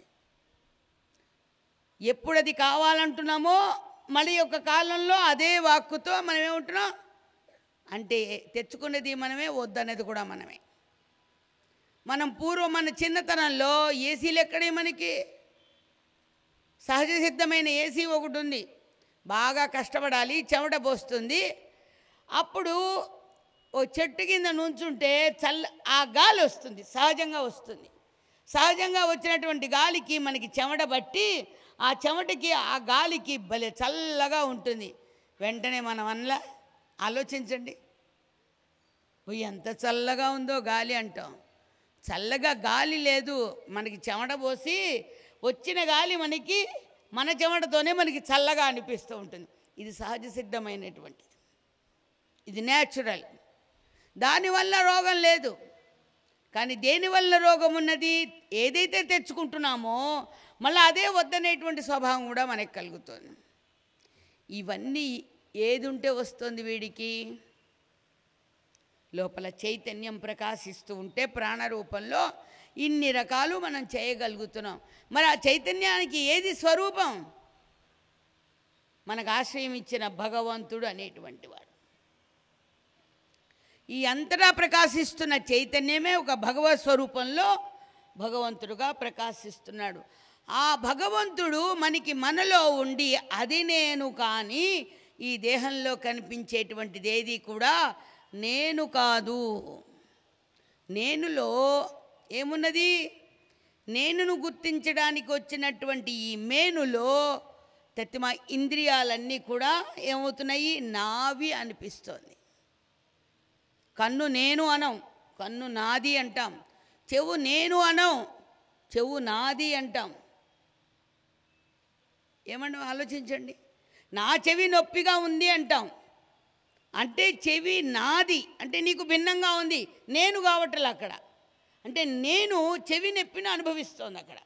ఎప్పుడు అది కావాలంటున్నామో మళ్ళీ ఒక కాలంలో అదే వాక్కుతో మనం ఏమంటున్నాం అంటే తెచ్చుకునేది మనమే, వద్దనేది కూడా మనమే. మనం పూర్వం మన చిన్నతనంలో ఏసీలు ఎక్కడే మనకి, సహజ సిద్ధమైన ఏసీ ఒకటి ఉంది, బాగా కష్టపడాలి, చెమట పోస్తుంది. అప్పుడు ఓ చెట్టు కింద నుంచుంటే చల్ల ఆ గాలి వస్తుంది, సహజంగా వస్తుంది. సహజంగా వచ్చినటువంటి గాలికి మనకి చెమట బట్టి ఆ చెమటకి ఆ గాలికి భలే చల్లగా ఉంటుంది. వెంటనే మనం అనలా, ఆలోచించండి, ఎంత చల్లగా ఉందో గాలి అంటాం. చల్లగా గాలి లేదు, మనకి చెమట పోసి వచ్చిన గాలి మనకి మన చెమటతోనే మనకి చల్లగా అనిపిస్తూ ఉంటుంది. ఇది సహజ సిద్ధమైనటువంటిది, ఇది న్యాచురల్. దానివల్ల రోగం లేదు. కానీ దేనివల్ల రోగం ఉన్నది? ఏదైతే తెచ్చుకుంటున్నామో మళ్ళీ అదే వద్దనేటువంటి స్వభావం కూడా మనకు కలుగుతుంది. ఇవన్నీ ఏది ఉంటే వస్తుంది వీడికి? లోపల చైతన్యం ప్రకాశిస్తూ ఉంటే ప్రాణరూపంలో ఇన్ని రకాలు మనం చేయగలుగుతున్నాం. మరి ఆ చైతన్యానికి ఏది స్వరూపం? మనకు ఆశ్రయం ఇచ్చిన భగవంతుడు అనేటువంటి వాడు. ఈ అంతటా ప్రకాశిస్తున్న చైతన్యమే ఒక భగవత్ స్వరూపంలో భగవంతుడుగా ప్రకాశిస్తున్నాడు. ఆ భగవంతుడు మనకి మనలో ఉండి అది నేను, కానీ ఈ దేహంలో కనిపించేటువంటిది ఏది కూడా నేను కాదు. నేనులో ఏమున్నది? నేనును గుర్తించడానికి వచ్చినటువంటి ఈ మేనులో తత్తిమ ఇంద్రియాలన్నీ కూడా ఏమవుతున్నాయి? నావి అనిపిస్తోంది. కన్ను నేను అనం, కన్ను నాది అంటాం. చెవు నేను అనం, చెవు నాది అంటాం. ఏమన్నా ఆలోచించండి. నా చెవి నొప్పిగా ఉంది అంటాం, అంటే చెవి నాది, అంటే నీకు భిన్నంగా ఉంది, నేను కావట్లే అక్కడ. అంటే నేను చెవి నొప్పిని అనుభవిస్తోంది అక్కడ.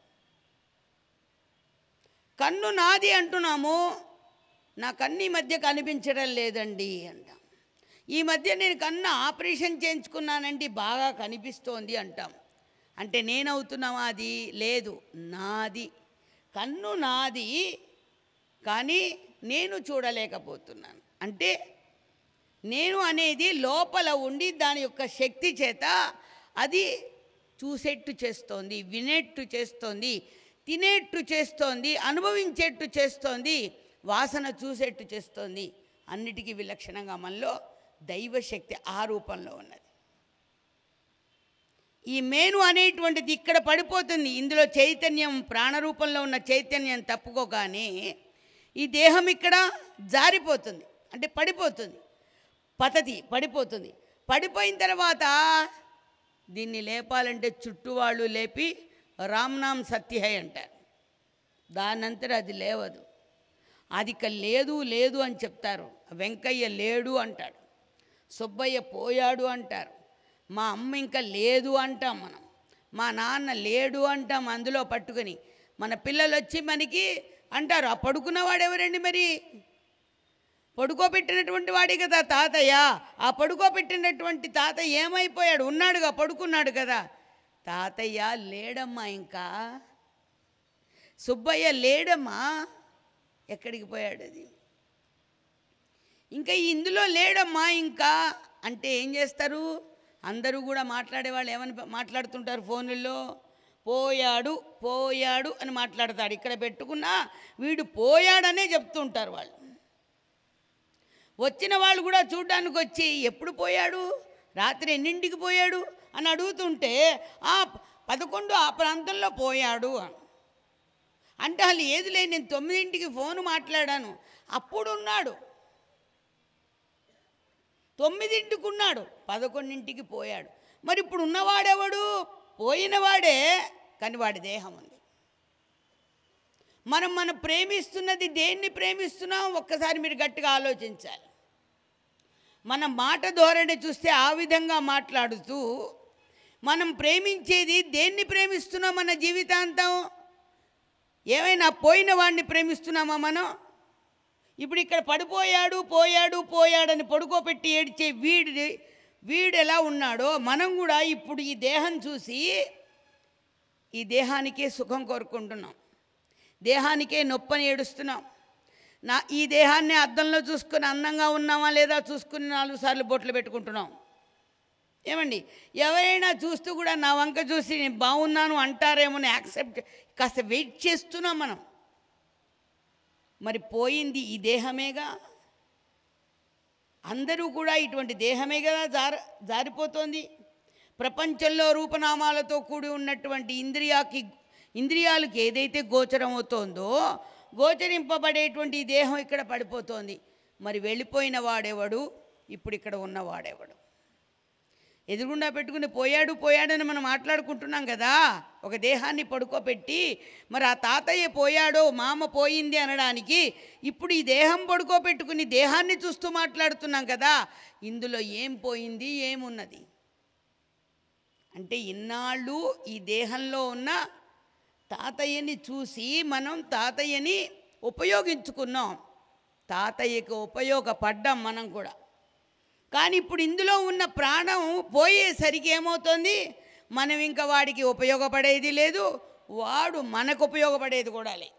కన్ను నాది అంటున్నాము, నా కన్ను ఈ మధ్య కనిపించడం లేదండి అంటాం. ఈ మధ్య నేను కన్ను ఆపరేషన్ చేయించుకున్నానండి, బాగా కనిపిస్తోంది అంటాం. అంటే నేనవుతున్నావా? అది లేదు, నాది. కన్ను నాది, కానీ నేను చూడలేకపోతున్నాను. అంటే నేను అనేది లోపల ఉండి దాని యొక్క శక్తి చేత అది చూసేట్టు చేస్తోంది, వినేట్టు చేస్తోంది, తినేట్టు చేస్తోంది, అనుభవించేట్టు చేస్తోంది, వాసన చూసేట్టు చేస్తోంది. అన్నిటికీ విలక్షణంగా మనలో దైవశక్తి ఆ రూపంలో ఉన్నది. ఈ మేను అనేటువంటిది ఇక్కడ పడిపోతుంది. ఇందులో చైతన్యం, ప్రాణరూపంలో ఉన్న చైతన్యం తప్పుకోగానే ఈ దేహం ఇక్కడ జారిపోతుంది, అంటే పడిపోతుంది, పతతి పడిపోతుంది. పడిపోయిన తర్వాత దీన్ని లేపాలంటే చుట్టూ వాళ్ళు లేపి రామ్నామ్ సత్యహై అంటారు. దానంతట అది లేవదు. అది ఇక లేదు లేదు అని చెప్తారు. వెంకయ్య లేడు అంటాడు, సుబ్బయ్య పోయాడు అంటారు, మా అమ్మ ఇంకా లేదు అంటాం మనం, మా నాన్న లేడు అంటాం. అందులో పట్టుకొని మన పిల్లలు వచ్చి మనకి అంటారు, ఆ పడుకున్నవాడు ఎవరండి? మరి పడుకోబెట్టినటువంటి వాడే కదా తాతయ్య. ఆ పడుకోబెట్టినటువంటి తాతయ్య ఏమైపోయాడు? ఉన్నాడుగా, పడుకున్నాడు కదా. తాతయ్య లేడమ్మా, ఇంకా సుబ్బయ్య లేడమ్మా, ఎక్కడికి పోయాడు? అది ఇంకా ఇందులో లేడమ్మా ఇంకా అంటే ఏం చేస్తారు? అందరూ కూడా మాట్లాడేవాళ్ళు ఏమని మాట్లాడుతుంటారు ఫోన్లలో? పోయాడు పోయాడు అని మాట్లాడతాడు. ఇక్కడ పెట్టుకున్నా వీడు పోయాడనే చెప్తుంటారు వాళ్ళు. వచ్చిన వాళ్ళు కూడా చూడ్డానికి వచ్చి ఎప్పుడు పోయాడు, రాత్రి ఎన్నింటికి పోయాడు అని అడుగుతుంటే ఆ పదకొండు ఆ ప్రాంతంలో పోయాడు. అంటే వాళ్ళు ఏది లేదు, నేను తొమ్మిదింటికి ఫోన్ మాట్లాడాను, అప్పుడు ఉన్నాడు. తొమ్మిదింటికి ఉన్నాడు, పదకొండింటికి పోయాడు. మరి ఇప్పుడు ఉన్నవాడెవడు? పోయినవాడే, కానీ వాడి దేహం ఉంది. మనం మనం ప్రేమిస్తున్నది దేన్ని ప్రేమిస్తున్నాం ఒక్కసారి మీరు గట్టిగా ఆలోచించాలి. మన మాట ధోరణి చూస్తే ఆ విధంగా మాట్లాడుతూ మనం ప్రేమించేది దేన్ని ప్రేమిస్తున్నాం? మన జీవితాంతం ఏమైనా పోయిన వాడిని ప్రేమిస్తున్నామా మనం? ఇప్పుడు ఇక్కడ పడిపోయాడు పోయాడు పోయాడని పడుకోబెట్టి ఏడ్చే వీడి వీడు ఎలా ఉన్నాడో మనం కూడా ఇప్పుడు ఈ దేహం చూసి ఈ దేహానికే సుఖం కోరుకుంటున్నాం, దేహానికే నొప్పని ఏడుస్తున్నాం. నా ఈ దేహాన్ని అద్దంలో చూసుకుని అందంగా ఉన్నామా లేదా చూసుకుని నాలుగు సార్లు బొట్లు పెట్టుకుంటున్నాం. ఏమండి, ఎవరైనా చూస్తూ కూడా నా వంక చూసి నేను బాగున్నాను అంటారేమో యాక్సెప్ట్ కాస్త వెయిట్ చేస్తున్నాం మనం. మరి పోయింది ఈ దేహమేగా, అందరూ కూడా ఇటువంటి దేహమే కదా జార జారిపోతోంది. ప్రపంచంలో రూపనామాలతో కూడి ఉన్నటువంటి ఇంద్రియాకి ఇంద్రియాలకు ఏదైతే గోచరం అవుతోందో, గోచరింపబడేటువంటి ఈ దేహం ఇక్కడ పడిపోతోంది. మరి వెళ్ళిపోయిన వాడెవడు? ఇప్పుడు ఇక్కడ ఉన్నవాడెవడు? ఎదురుగుండా పెట్టుకుని పోయాడు పోయాడని మనం మాట్లాడుకుంటున్నాం కదా, ఒక దేహాన్ని పడుకోబెట్టి. మరి ఆ తాతయ్య పోయాడో మామ పోయింది అనడానికి ఇప్పుడు ఈ దేహం పడుకోబెట్టుకుని దేహాన్ని చూస్తూ మాట్లాడుతున్నాం కదా. ఇందులో ఏం పోయింది, ఏమున్నది అంటే ఇన్నాళ్ళు ఈ దేహంలో ఉన్న తాతయ్యని చూసి మనం తాతయ్యని ఉపయోగించుకున్నాం, తాతయ్యకి ఉపయోగపడ్డాం మనం కూడా. కానీ ఇప్పుడు ఇందులో ఉన్న ప్రాణం పోయేసరికి ఏమవుతుంది? మనం ఇంకా వాడికి ఉపయోగపడేది లేదు, వాడు మనకు ఉపయోగపడేది కూడా లేదు,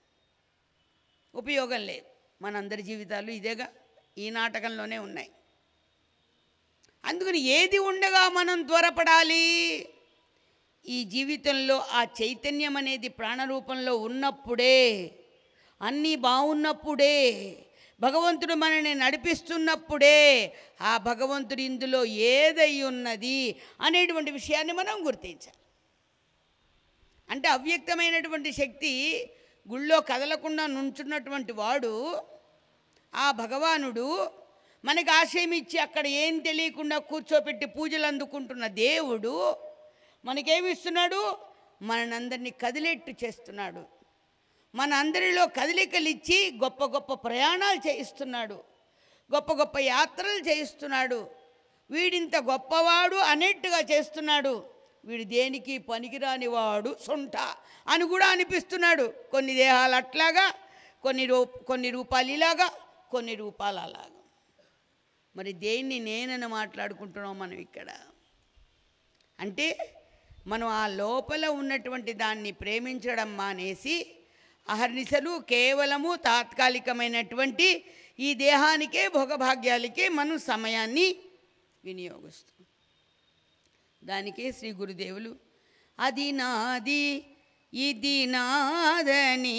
ఉపయోగం లేదు. మనందరి జీవితాలు ఇదేగా, ఈ నాటకంలోనే ఉన్నాయి. అందుకని ఏది ఉండగా మనం త్వరపడాలి? ఈ జీవితంలో ఆ చైతన్యం అనేది ప్రాణరూపంలో ఉన్నప్పుడే, అన్నీ బాగున్నప్పుడే, భగవంతుడు మనల్ని నడిపిస్తున్నప్పుడే ఆ భగవంతుడు ఇందులో ఏదై ఉన్నది అనేటువంటి విషయాన్ని మనం గుర్తించాలి. అంటే అవ్యక్తమైనటువంటి శక్తి గుళ్ళో కదలకుండా నుంచున్నటువంటి వాడు, ఆ భగవానుడు మనకు ఆశయం ఇచ్చి అక్కడ ఏం తెలియకుండా కూర్చోపెట్టి పూజలు అందుకుంటున్న దేవుడు మనకేమిస్తున్నాడు? మనందరినీ కదిలేట్టు చేస్తున్నాడు, మన అందరిలో కదలికలిచ్చి గొప్ప గొప్ప ప్రయాణాలు చేయిస్తున్నాడు, గొప్ప గొప్ప యాత్రలు చేయిస్తున్నాడు. వీడింత గొప్పవాడు అనేట్టుగా చేస్తున్నాడు. వీడు దేనికి పనికిరాని వాడు సొంట అని కూడా అనిపిస్తున్నాడు. కొన్ని దేహాలు అట్లాగా, కొన్ని రూ కొన్ని రూపాలు ఇలాగా, కొన్ని రూపాలు అలాగా. మరి దేన్ని నేనని మాట్లాడుకుంటున్నాం మనం ఇక్కడ? అంటే మనం ఆ లోపల ఉన్నటువంటి దాన్ని ప్రేమించడం మానేసి అహర్నిశలు కేవలము తాత్కాలికమైనటువంటి ఈ దేహానికే భోగభాగ్యాలకే మనం సమయాన్ని వినియోగిస్తాం. దానికే శ్రీ గురుదేవులు అది నాది ఇది నాదని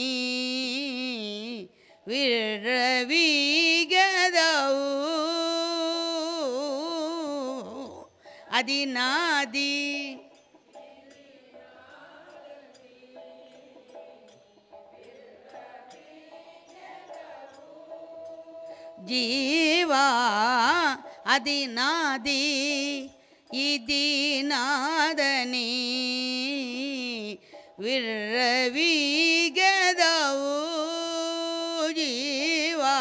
విర్రవీగదవు, అది నాది జీవా, అది నాది ఇది నాదని విర్రవీగదవు జీవా.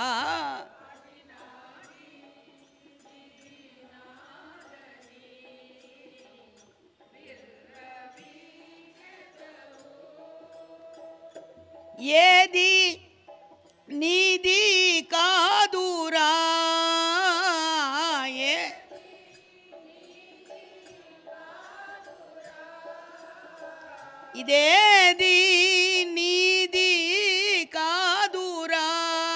ఏది నీది కాదురా, ఇదేది నీది కాదురా,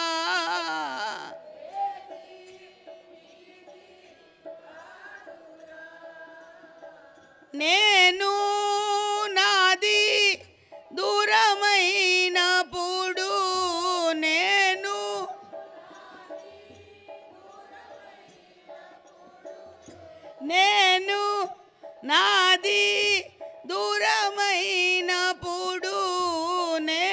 నేను నాది దూరమైనప్పుడు, నేను నేను నాది దూరమైనప్పుడు, నే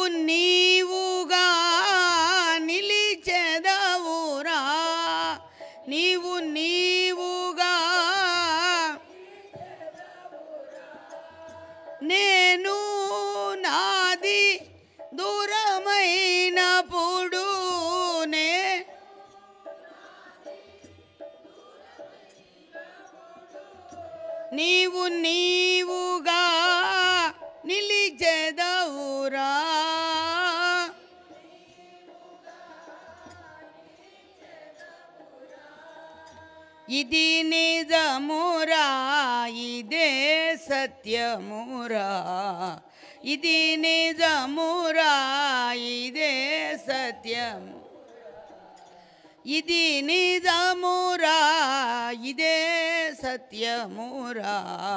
నీవుగా నిలిచెదవురా, నీవు నీవుగా నేను నాది దూరమైనప్పుడు నే నీవు నీవుగా నిలిచెదవురా, ఇది నిజమురా ఇదే సత్యమురా, ఇది నిజమురా ఇదే సత్యము, ఇది నిజమురా ఇదే సత్యమురా.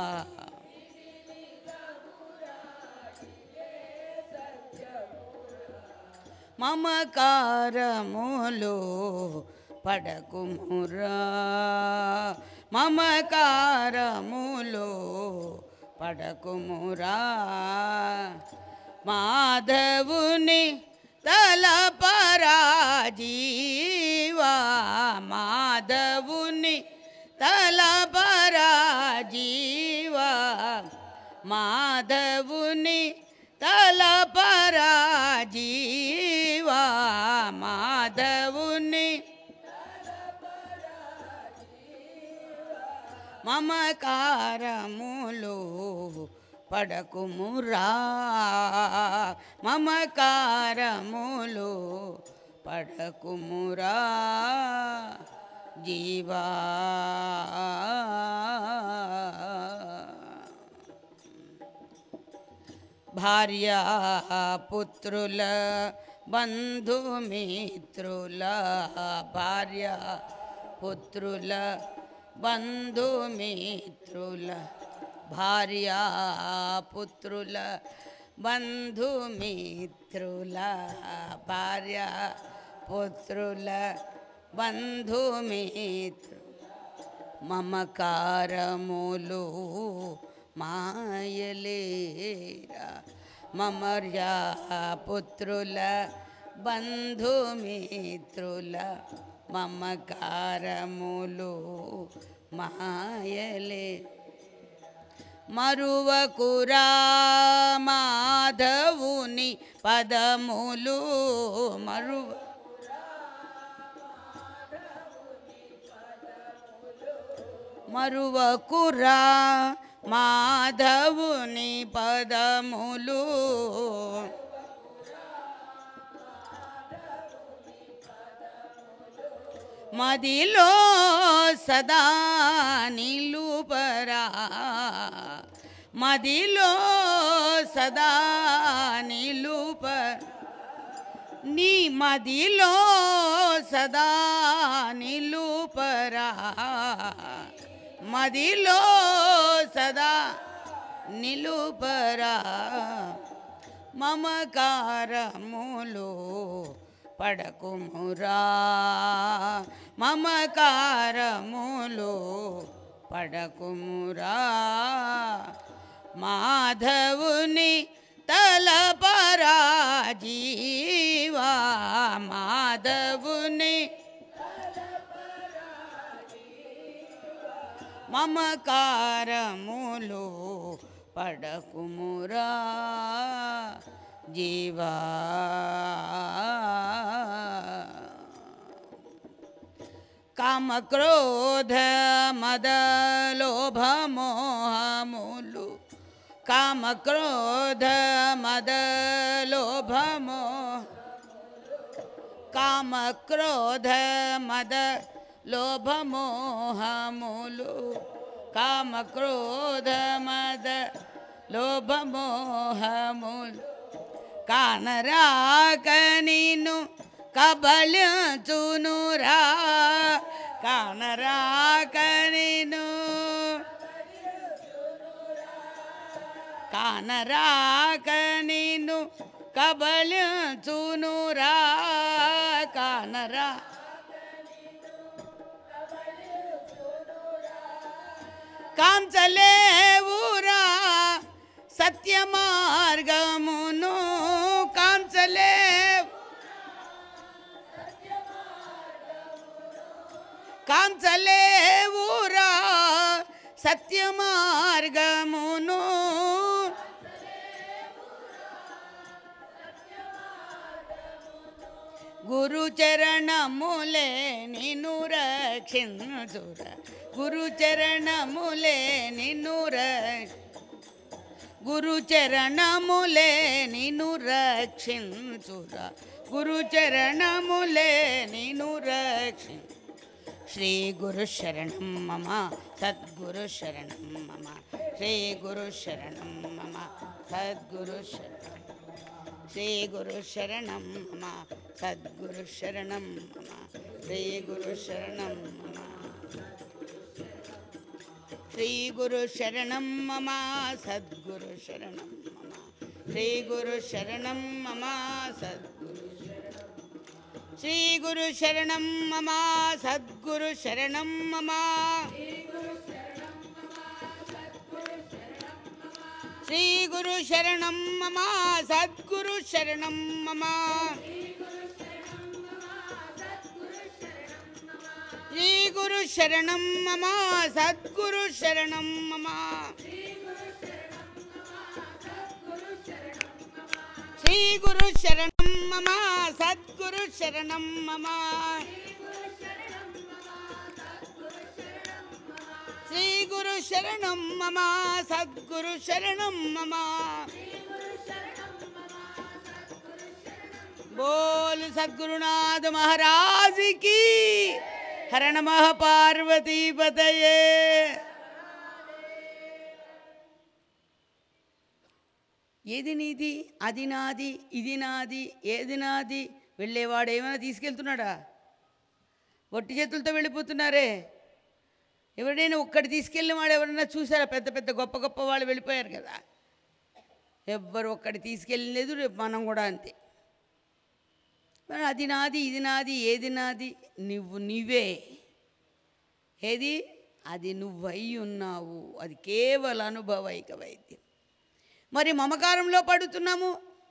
మమకారములో పడకుమురా, మమకారములో పడకుమురా, మాధవుని తలపరా జీవా, మాధవుని తలపరా జీవా, మాధవుని తలపరా జీవా, మాధవుని మమకారములో పడకుమురా, మమకారములో పడకుమురా జీవా. భార్య పుత్రుల బంధుమిత్రుల, భార్య పుత్రుల బంధుమిత్రుల, భార్య పుత్రుల బంధుమిత్రుల, భార్య పుత్రుల బంధుమిత్రు, మమకారములు మాయలేరా, మమర్య పుత్రుల బంధుమిత్రుల మమకారములు మాయలే. మరువకురా మాధవుని పదములు, మరువ మరువకురా మాధవుని పదములు, మదిలో సదా నిలుపరా, మదిలో సదా నిలుప, నీ మదిలో సదా నిలుపరా, మదిలో సదా నిలుపరా, మమకారములు పడకుమురా, మమకారములు పడకుమురా, మాధవుని తలపరా జీవా, మాధవుని మమకారములు పడకుమురా జీవా. కామక్రోధ మద లోభ మోహములు, కామక్రోధ మద లోభ మోహ, కామక్రోధ మద లోభ మోహములు, కామక్రోధ మద లోభ మోహములు, కానరాక నిన్ను కబళించునురా, కానరాక నిన్ను, కానరాక నిన్ను కబళించునురా, కానరా కాంచలేవురా సత్య మార్గమును, కాంచ సత్య మార్గమును గురు చరణములే నిన్ను రక్షించురా గురు చరణములే నిన్ను రక్ష గురు చరణములే నిన్ను రక్షించురా గురు చరణములే నిన్ను రక్షి శ్రీ గురు శరణం మమ సద్గురు శరణం మమ శ్రీ గురు శరణం మమ సద్గురు శరణం శ్రీ గురు శరణం మమ సద్గురు శరణం మమ శ్రీ గురు శరణం మమ శ్రీ గురు శరణం మమ సద్గురు శరణం మమ శ్రీ గురు శరణం మమ సద్గురు శ్రీ గురు శరణం మమ సద్గురు శరణం మమ శ్రీ గురు శరణం మమ సద్గురు శరణం మమ శ్రీ గురు శరణం మమ సద్గురు శరణం మమ శ్రీ గురు శరణం మమ సద్గురు శరణం మమ శ్రీ గురు శరణం మమ సద్గురు శరణం మమ बोल सद्गुरुनाथ महाराज की हर नमः पार्वती पतये। ఏది నీది అది నాది ఇది నాది ఏది నాది వెళ్ళేవాడు ఏమైనా తీసుకెళ్తున్నాడా? ఒట్టి చేతులతో వెళ్ళిపోతున్నారే. ఎవరైనా ఒక్కటి తీసుకెళ్ళిన వాడు ఎవరైనా చూసారా? పెద్ద పెద్ద గొప్ప గొప్ప వాళ్ళు వెళ్ళిపోయారు కదా. ఎవ్వరు ఒక్కటి తీసుకెళ్ళలేదు. రేపు మనం కూడా అంతే. అది నాది ఇది నాది ఏది నాది? నువ్వు నీవే. ఏది అది నువ్వై ఉన్నావు. అది కేవలం అనుభవైక వైద్యం. మరి మమకారంలో పడుతున్నాము.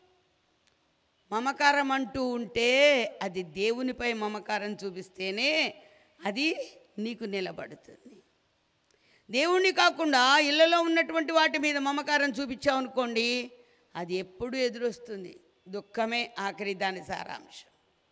మమకారం అంటూ ఉంటే అది దేవునిపై మమకారం చూపిస్తేనే అది నీకు నిలబడుతుంది. దేవుణ్ణి కాకుండా ఇళ్ళలో ఉన్నటువంటి వాటి మీద మమకారం చూపించావు అనుకోండి, అది ఎప్పుడు ఎదురొస్తుంది. దుఃఖమే ఆఖరి దాని సారాంశం.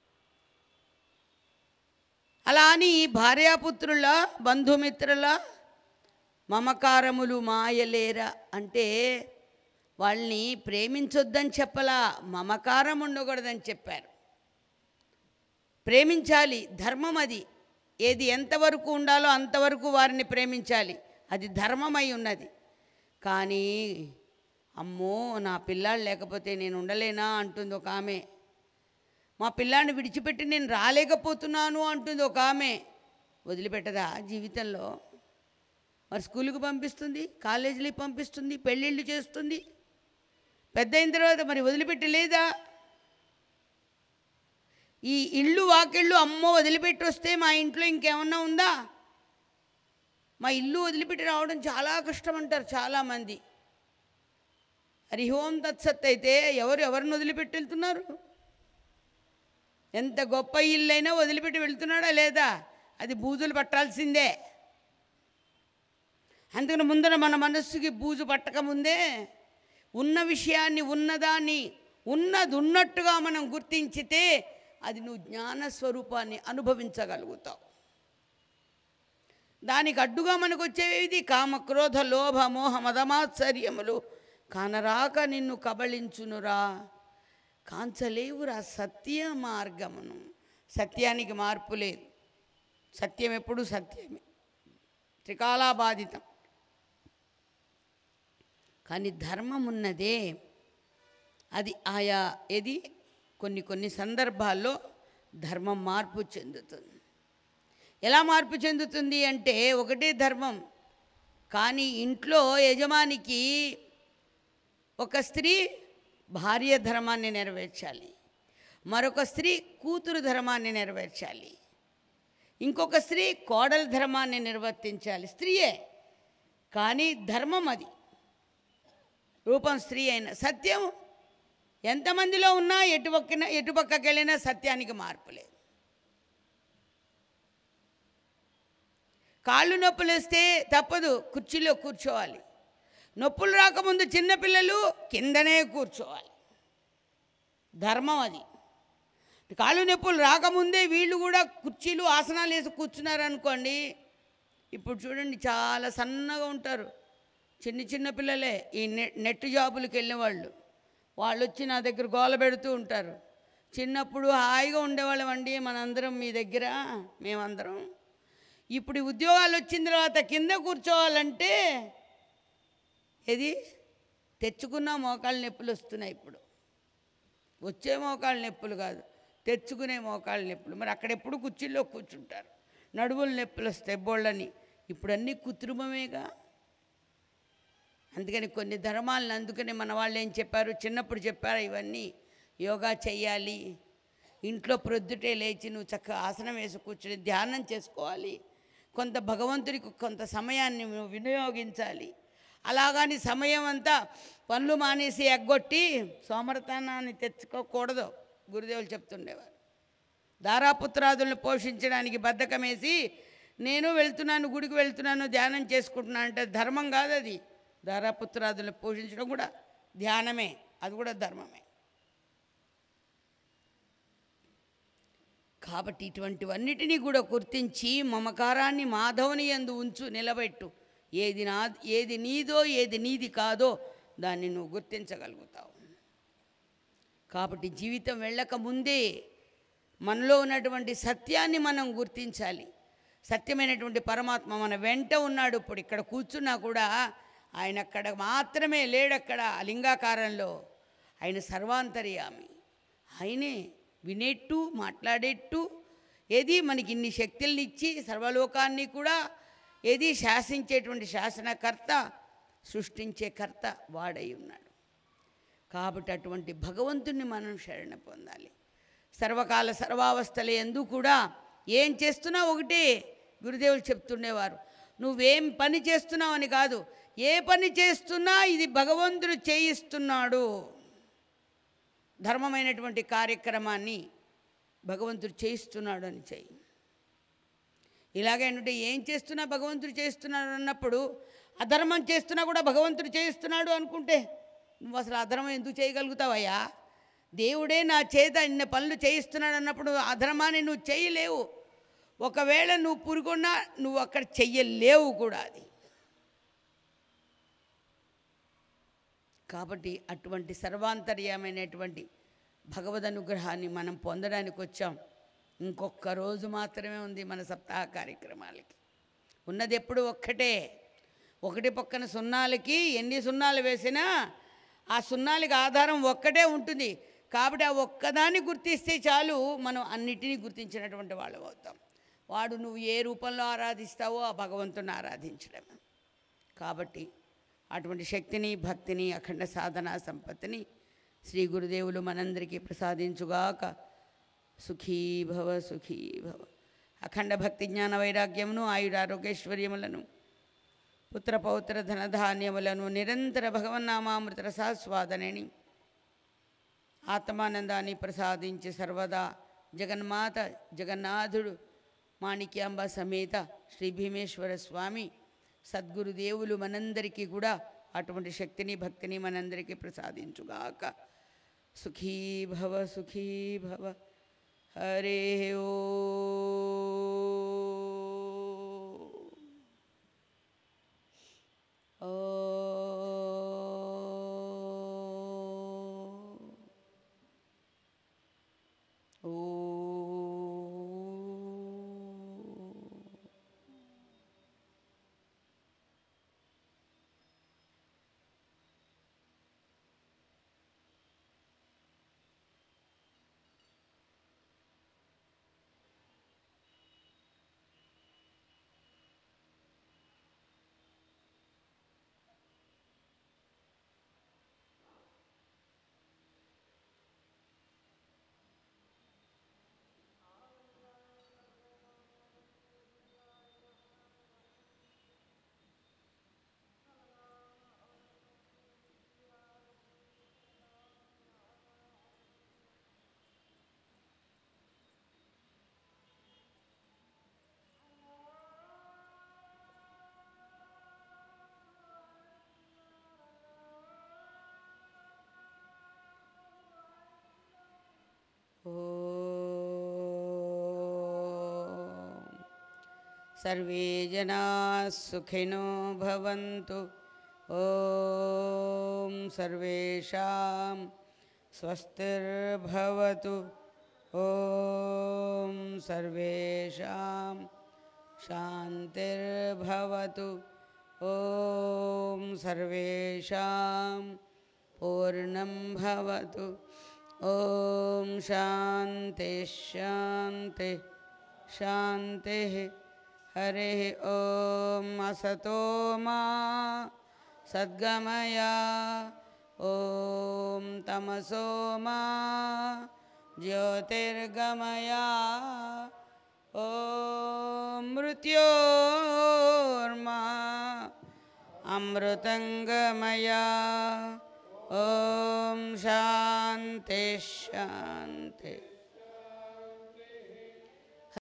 అలా అని భార్యాపుత్రుల బంధుమిత్రుల మమకారములు మాయలేరా అంటే వాళ్ళని ప్రేమించొద్దని చెప్పలా, మమకారం ఉండకూడదని చెప్పారు. ప్రేమించాలి, ధర్మం అది. ఏది ఎంతవరకు ఉండాలో అంతవరకు వారిని ప్రేమించాలి, అది ధర్మమై ఉన్నది. కానీ అమ్మో నా పిల్లాడు లేకపోతే నేను ఉండలేనా అంటుంది ఒక ఆమె. మా పిల్లాడిని విడిచిపెట్టి నేను రాలేకపోతున్నాను అంటుంది ఒక ఆమె. వదిలిపెట్టదా జీవితంలో? మరి స్కూలుకు పంపిస్తుంది, కాలేజీలకు పంపిస్తుంది, పెళ్ళిళ్ళు చేస్తుంది. పెద్ద అయిన తర్వాత మరి వదిలిపెట్టి లేదా? ఈ ఇళ్ళు వాకిళ్ళు అమ్మో వదిలిపెట్టి వస్తే మా ఇంట్లో ఇంకేమన్నా ఉందా? మా ఇల్లు వదిలిపెట్టి రావడం చాలా కష్టం అంటారు చాలామంది. హరి ఓం తత్సత్ అయితే ఎవరు ఎవరిని వదిలిపెట్టి వెళ్తున్నారు? ఎంత గొప్ప ఇల్లైనా వదిలిపెట్టి వెళ్తున్నాడా లేదా? అది బూజులు పట్టాల్సిందే. అందుకని ముందర మన మనస్సుకి బూజు పట్టకముందే ఉన్న విషయాన్ని ఉన్నదాన్ని ఉన్నది ఉన్నట్టుగా మనం గుర్తించితే అది నువ్వు జ్ఞానస్వరూపాన్ని అనుభవించగలుగుతావు. దానికి అడ్డుగా మనకు వచ్చేవి కామ క్రోధ లోభ మోహ మదమాత్సర్యములు కానరాక నిన్ను కబళించునురా, కాంచలేవురా సత్య మార్గమును. సత్యానికి మార్పు లేదు. సత్యం ఎప్పుడు సత్యమే, త్రికాలాబాధితం. కానీ ధర్మం ఉన్నదే అది ఆయా ఏది కొన్ని కొన్ని సందర్భాల్లో ధర్మం మార్పు చెందుతుంది. ఎలా మార్పు చెందుతుంది అంటే ఒకటే ధర్మం, కానీ ఇంట్లో యజమానికి ఒక స్త్రీ భార్య ధర్మాన్ని నెరవేర్చాలి, మరొక స్త్రీ కూతురు ధర్మాన్ని నెరవేర్చాలి, ఇంకొక స్త్రీ కోడలి ధర్మాన్ని నిర్వర్తించాలి. స్త్రీయే కానీ ధర్మం అది. రూపం స్త్రీ అయిన సత్యం ఎంతమందిలో ఉన్నా ఎటుపక్కన ఎటుపక్కకి వెళ్ళినా సత్యానికి మార్పు లేదు. కాళ్ళు నొప్పులు వస్తే తప్పదు, కుర్చీలో కూర్చోవాలి. నొప్పులు రాకముందు చిన్నపిల్లలు కిందనే కూర్చోవాలి, ధర్మం అది. కాళ్ళు నొప్పులు రాకముందే వీళ్ళు కూడా కుర్చీలు ఆసనాలు వేసి కూర్చున్నారనుకోండి, ఇప్పుడు చూడండి చాలా సన్నగా ఉంటారు చిన్న చిన్న పిల్లలే, ఈ నెట్ నెట్ జాబులకు వెళ్ళిన వాళ్ళు. వాళ్ళు వచ్చి నా దగ్గర గోల పెడుతూ ఉంటారు, చిన్నప్పుడు హాయిగా ఉండేవాళ్ళం అండి మనందరం మీ దగ్గర, మేమందరం. ఇప్పుడు ఉద్యోగాలు వచ్చిన తర్వాత కింద కూర్చోవాలంటే ఏది తెచ్చుకున్న మోకాళ్ళ నొప్పులు వస్తున్నాయి. ఇప్పుడు వచ్చే మోకాళ్ళ నొప్పులు కాదు, తెచ్చుకునే మోకాళ్ళ నొప్పులు. మరి అక్కడెప్పుడు కుర్చీల్లో కూర్చుంటారు, నడువుల నొప్పులు వస్తాయి బోళ్ళని. ఇప్పుడు అన్నీ కృత్రిమమేగా. అందుకని కొన్ని ధర్మాలను, అందుకని మన వాళ్ళు ఏం చెప్పారు, చిన్నప్పుడు చెప్పారు ఇవన్నీ యోగా చెయ్యాలి, ఇంట్లో ప్రొద్దుటే లేచి నువ్వు చక్కగా ఆసనం వేసి కూర్చుని ధ్యానం చేసుకోవాలి, కొంత భగవంతుడికి కొంత సమయాన్ని నువ్వు వినియోగించాలి. అలాగని సమయం అంతా పనులు మానేసి ఎగ్గొట్టి సోమరతనాన్ని తెచ్చుకోకూడదు. గురుదేవులు చెప్తుండేవారు, దారాపుత్రాదులను పోషించడానికి బద్ధకమేసి నేను వెళ్తున్నాను గుడికి వెళ్తున్నాను ధ్యానం చేసుకుంటున్నాను అంటే ధర్మం కాదు అది. దారాపుత్రాదులను పోషించడం కూడా ధ్యానమే, అది కూడా ధర్మమే. కాబట్టి ఇటువంటివన్నిటినీ కూడా గుర్తించి మమకారాన్ని మాధవుని యందు ఉంచు, నిలబెట్టు. ఏది నా ఏది నీదో ఏది నీది కాదో దాన్ని నువ్వు గుర్తించగలుగుతావు. కాబట్టి జీవితం వెళ్ళక ముందే మనలో ఉన్నటువంటి సత్యాన్ని మనం గుర్తించాలి. సత్యమైనటువంటి పరమాత్మ మన వెంట ఉన్నాడు. ఇప్పుడు ఇక్కడ కూర్చున్నా కూడా ఆయన అక్కడ మాత్రమే లేడక్కడ లింగాకారంలో, ఆయన సర్వాంతర్యామి. ఆయనే వినేట్టు మాట్లాడేట్టు ఏది మనకి ఇన్ని శక్తుల్ని ఇచ్చి సర్వలోకాన్ని కూడా ఏది శాసించేటువంటి శాసనకర్త, సృష్టించే కర్త వాడై ఉన్నాడు. కాబట్టి అటువంటి భగవంతుణ్ణి మనం శరణ పొందాలి. సర్వకాల సర్వావస్థల యందు కూడా ఏం చేస్తున్నా ఒకటే. గురుదేవులు చెప్తుండేవారు, నువ్వేం పని చేస్తున్నావు అని కాదు, ఏ పని చేస్తున్నా ఇది భగవంతుడు చేయిస్తున్నాడు. ధర్మమైనటువంటి కార్యక్రమాన్ని భగవంతుడు చేయిస్తున్నాడు అని చెయ్యి. ఇలాగేంటంటే ఏం చేస్తున్నా భగవంతుడు చేస్తున్నాడు అన్నప్పుడు, అధర్మం చేస్తున్నా కూడా భగవంతుడు చేయిస్తున్నాడు అనుకుంటే నువ్వు అసలు అధర్మం ఎందుకు చేయగలుగుతావయ్యా? దేవుడే నా చేత ఇన్ని పనులు చేయిస్తున్నాడు అన్నప్పుడు అధర్మాన్ని నువ్వు చేయలేవు. ఒకవేళ నువ్వు పురుగొన్నా నువ్వు అక్కడ చెయ్యలేవు కూడా అది. కాబట్టి అటువంటి సర్వాంతర్యమైనటువంటి భగవద్ అనుగ్రహాన్ని మనం పొందడానికి వచ్చాం. ఇంకొక రోజు మాత్రమే ఉంది మన సప్తాహ కార్యక్రమాలకి. ఉన్నది ఎప్పుడు ఒక్కటే. ఒకటి పక్కన సున్నాలకి ఎన్ని సున్నాలు వేసినా ఆ సున్నాలకి ఆధారం ఒక్కటే ఉంటుంది. కాబట్టి ఆ ఒక్కదాన్ని గుర్తిస్తే చాలు, మనం అన్నిటినీ గుర్తించినటువంటి వాళ్ళు అవుతాం. వాడు నువ్వు ఏ రూపంలో ఆరాధిస్తావో ఆ భగవంతుని ఆరాధించడమే. కాబట్టి అటువంటి శక్తిని, భక్తిని, అఖండ సాధనా సంపత్తిని శ్రీ గురుదేవులు మనందరికీ ప్రసాదించుగాక. సుఖీ భవ, సుఖీ భవ. అఖండ భక్తి జ్ఞాన వైరాగ్యమును, ఆయురారోగ్యైశ్వర్యములను, పుత్ర పౌత్ర ధనధాన్యములను, నిరంతర భగవన్నామామృత రసాస్వాదనని, ఆత్మానందాన్ని ప్రసాదించి సర్వదా జగన్మాత జగన్నాథుడు మాణిక్యాంబ సమేత శ్రీ భీమేశ్వర స్వామి సద్గురుదేవులు మనందరికీ కూడా అటువంటి శక్తిని, భక్తిని మనందరికీ ప్రసాదించుగాక. సుఖీ భవ, సుఖీ భవ. హరే ఓ सर्वे जनाः सुखिनो भवन्तु। ॐ सर्वेषां स्वस्तिर्भवतु। ॐ सर्वेषां शान्तिर्भवतु। ॐ सर्वेषां पूर्णं भवतु। ॐ शान्ति शान्ति शान्तिः। हरिः ॐ असतो मा सद्गमय। ॐ तमसो मा ज्योतिर्गमय। ॐ मृत्योर्मा अमृतंगमय। ॐ शान्ति शान्ति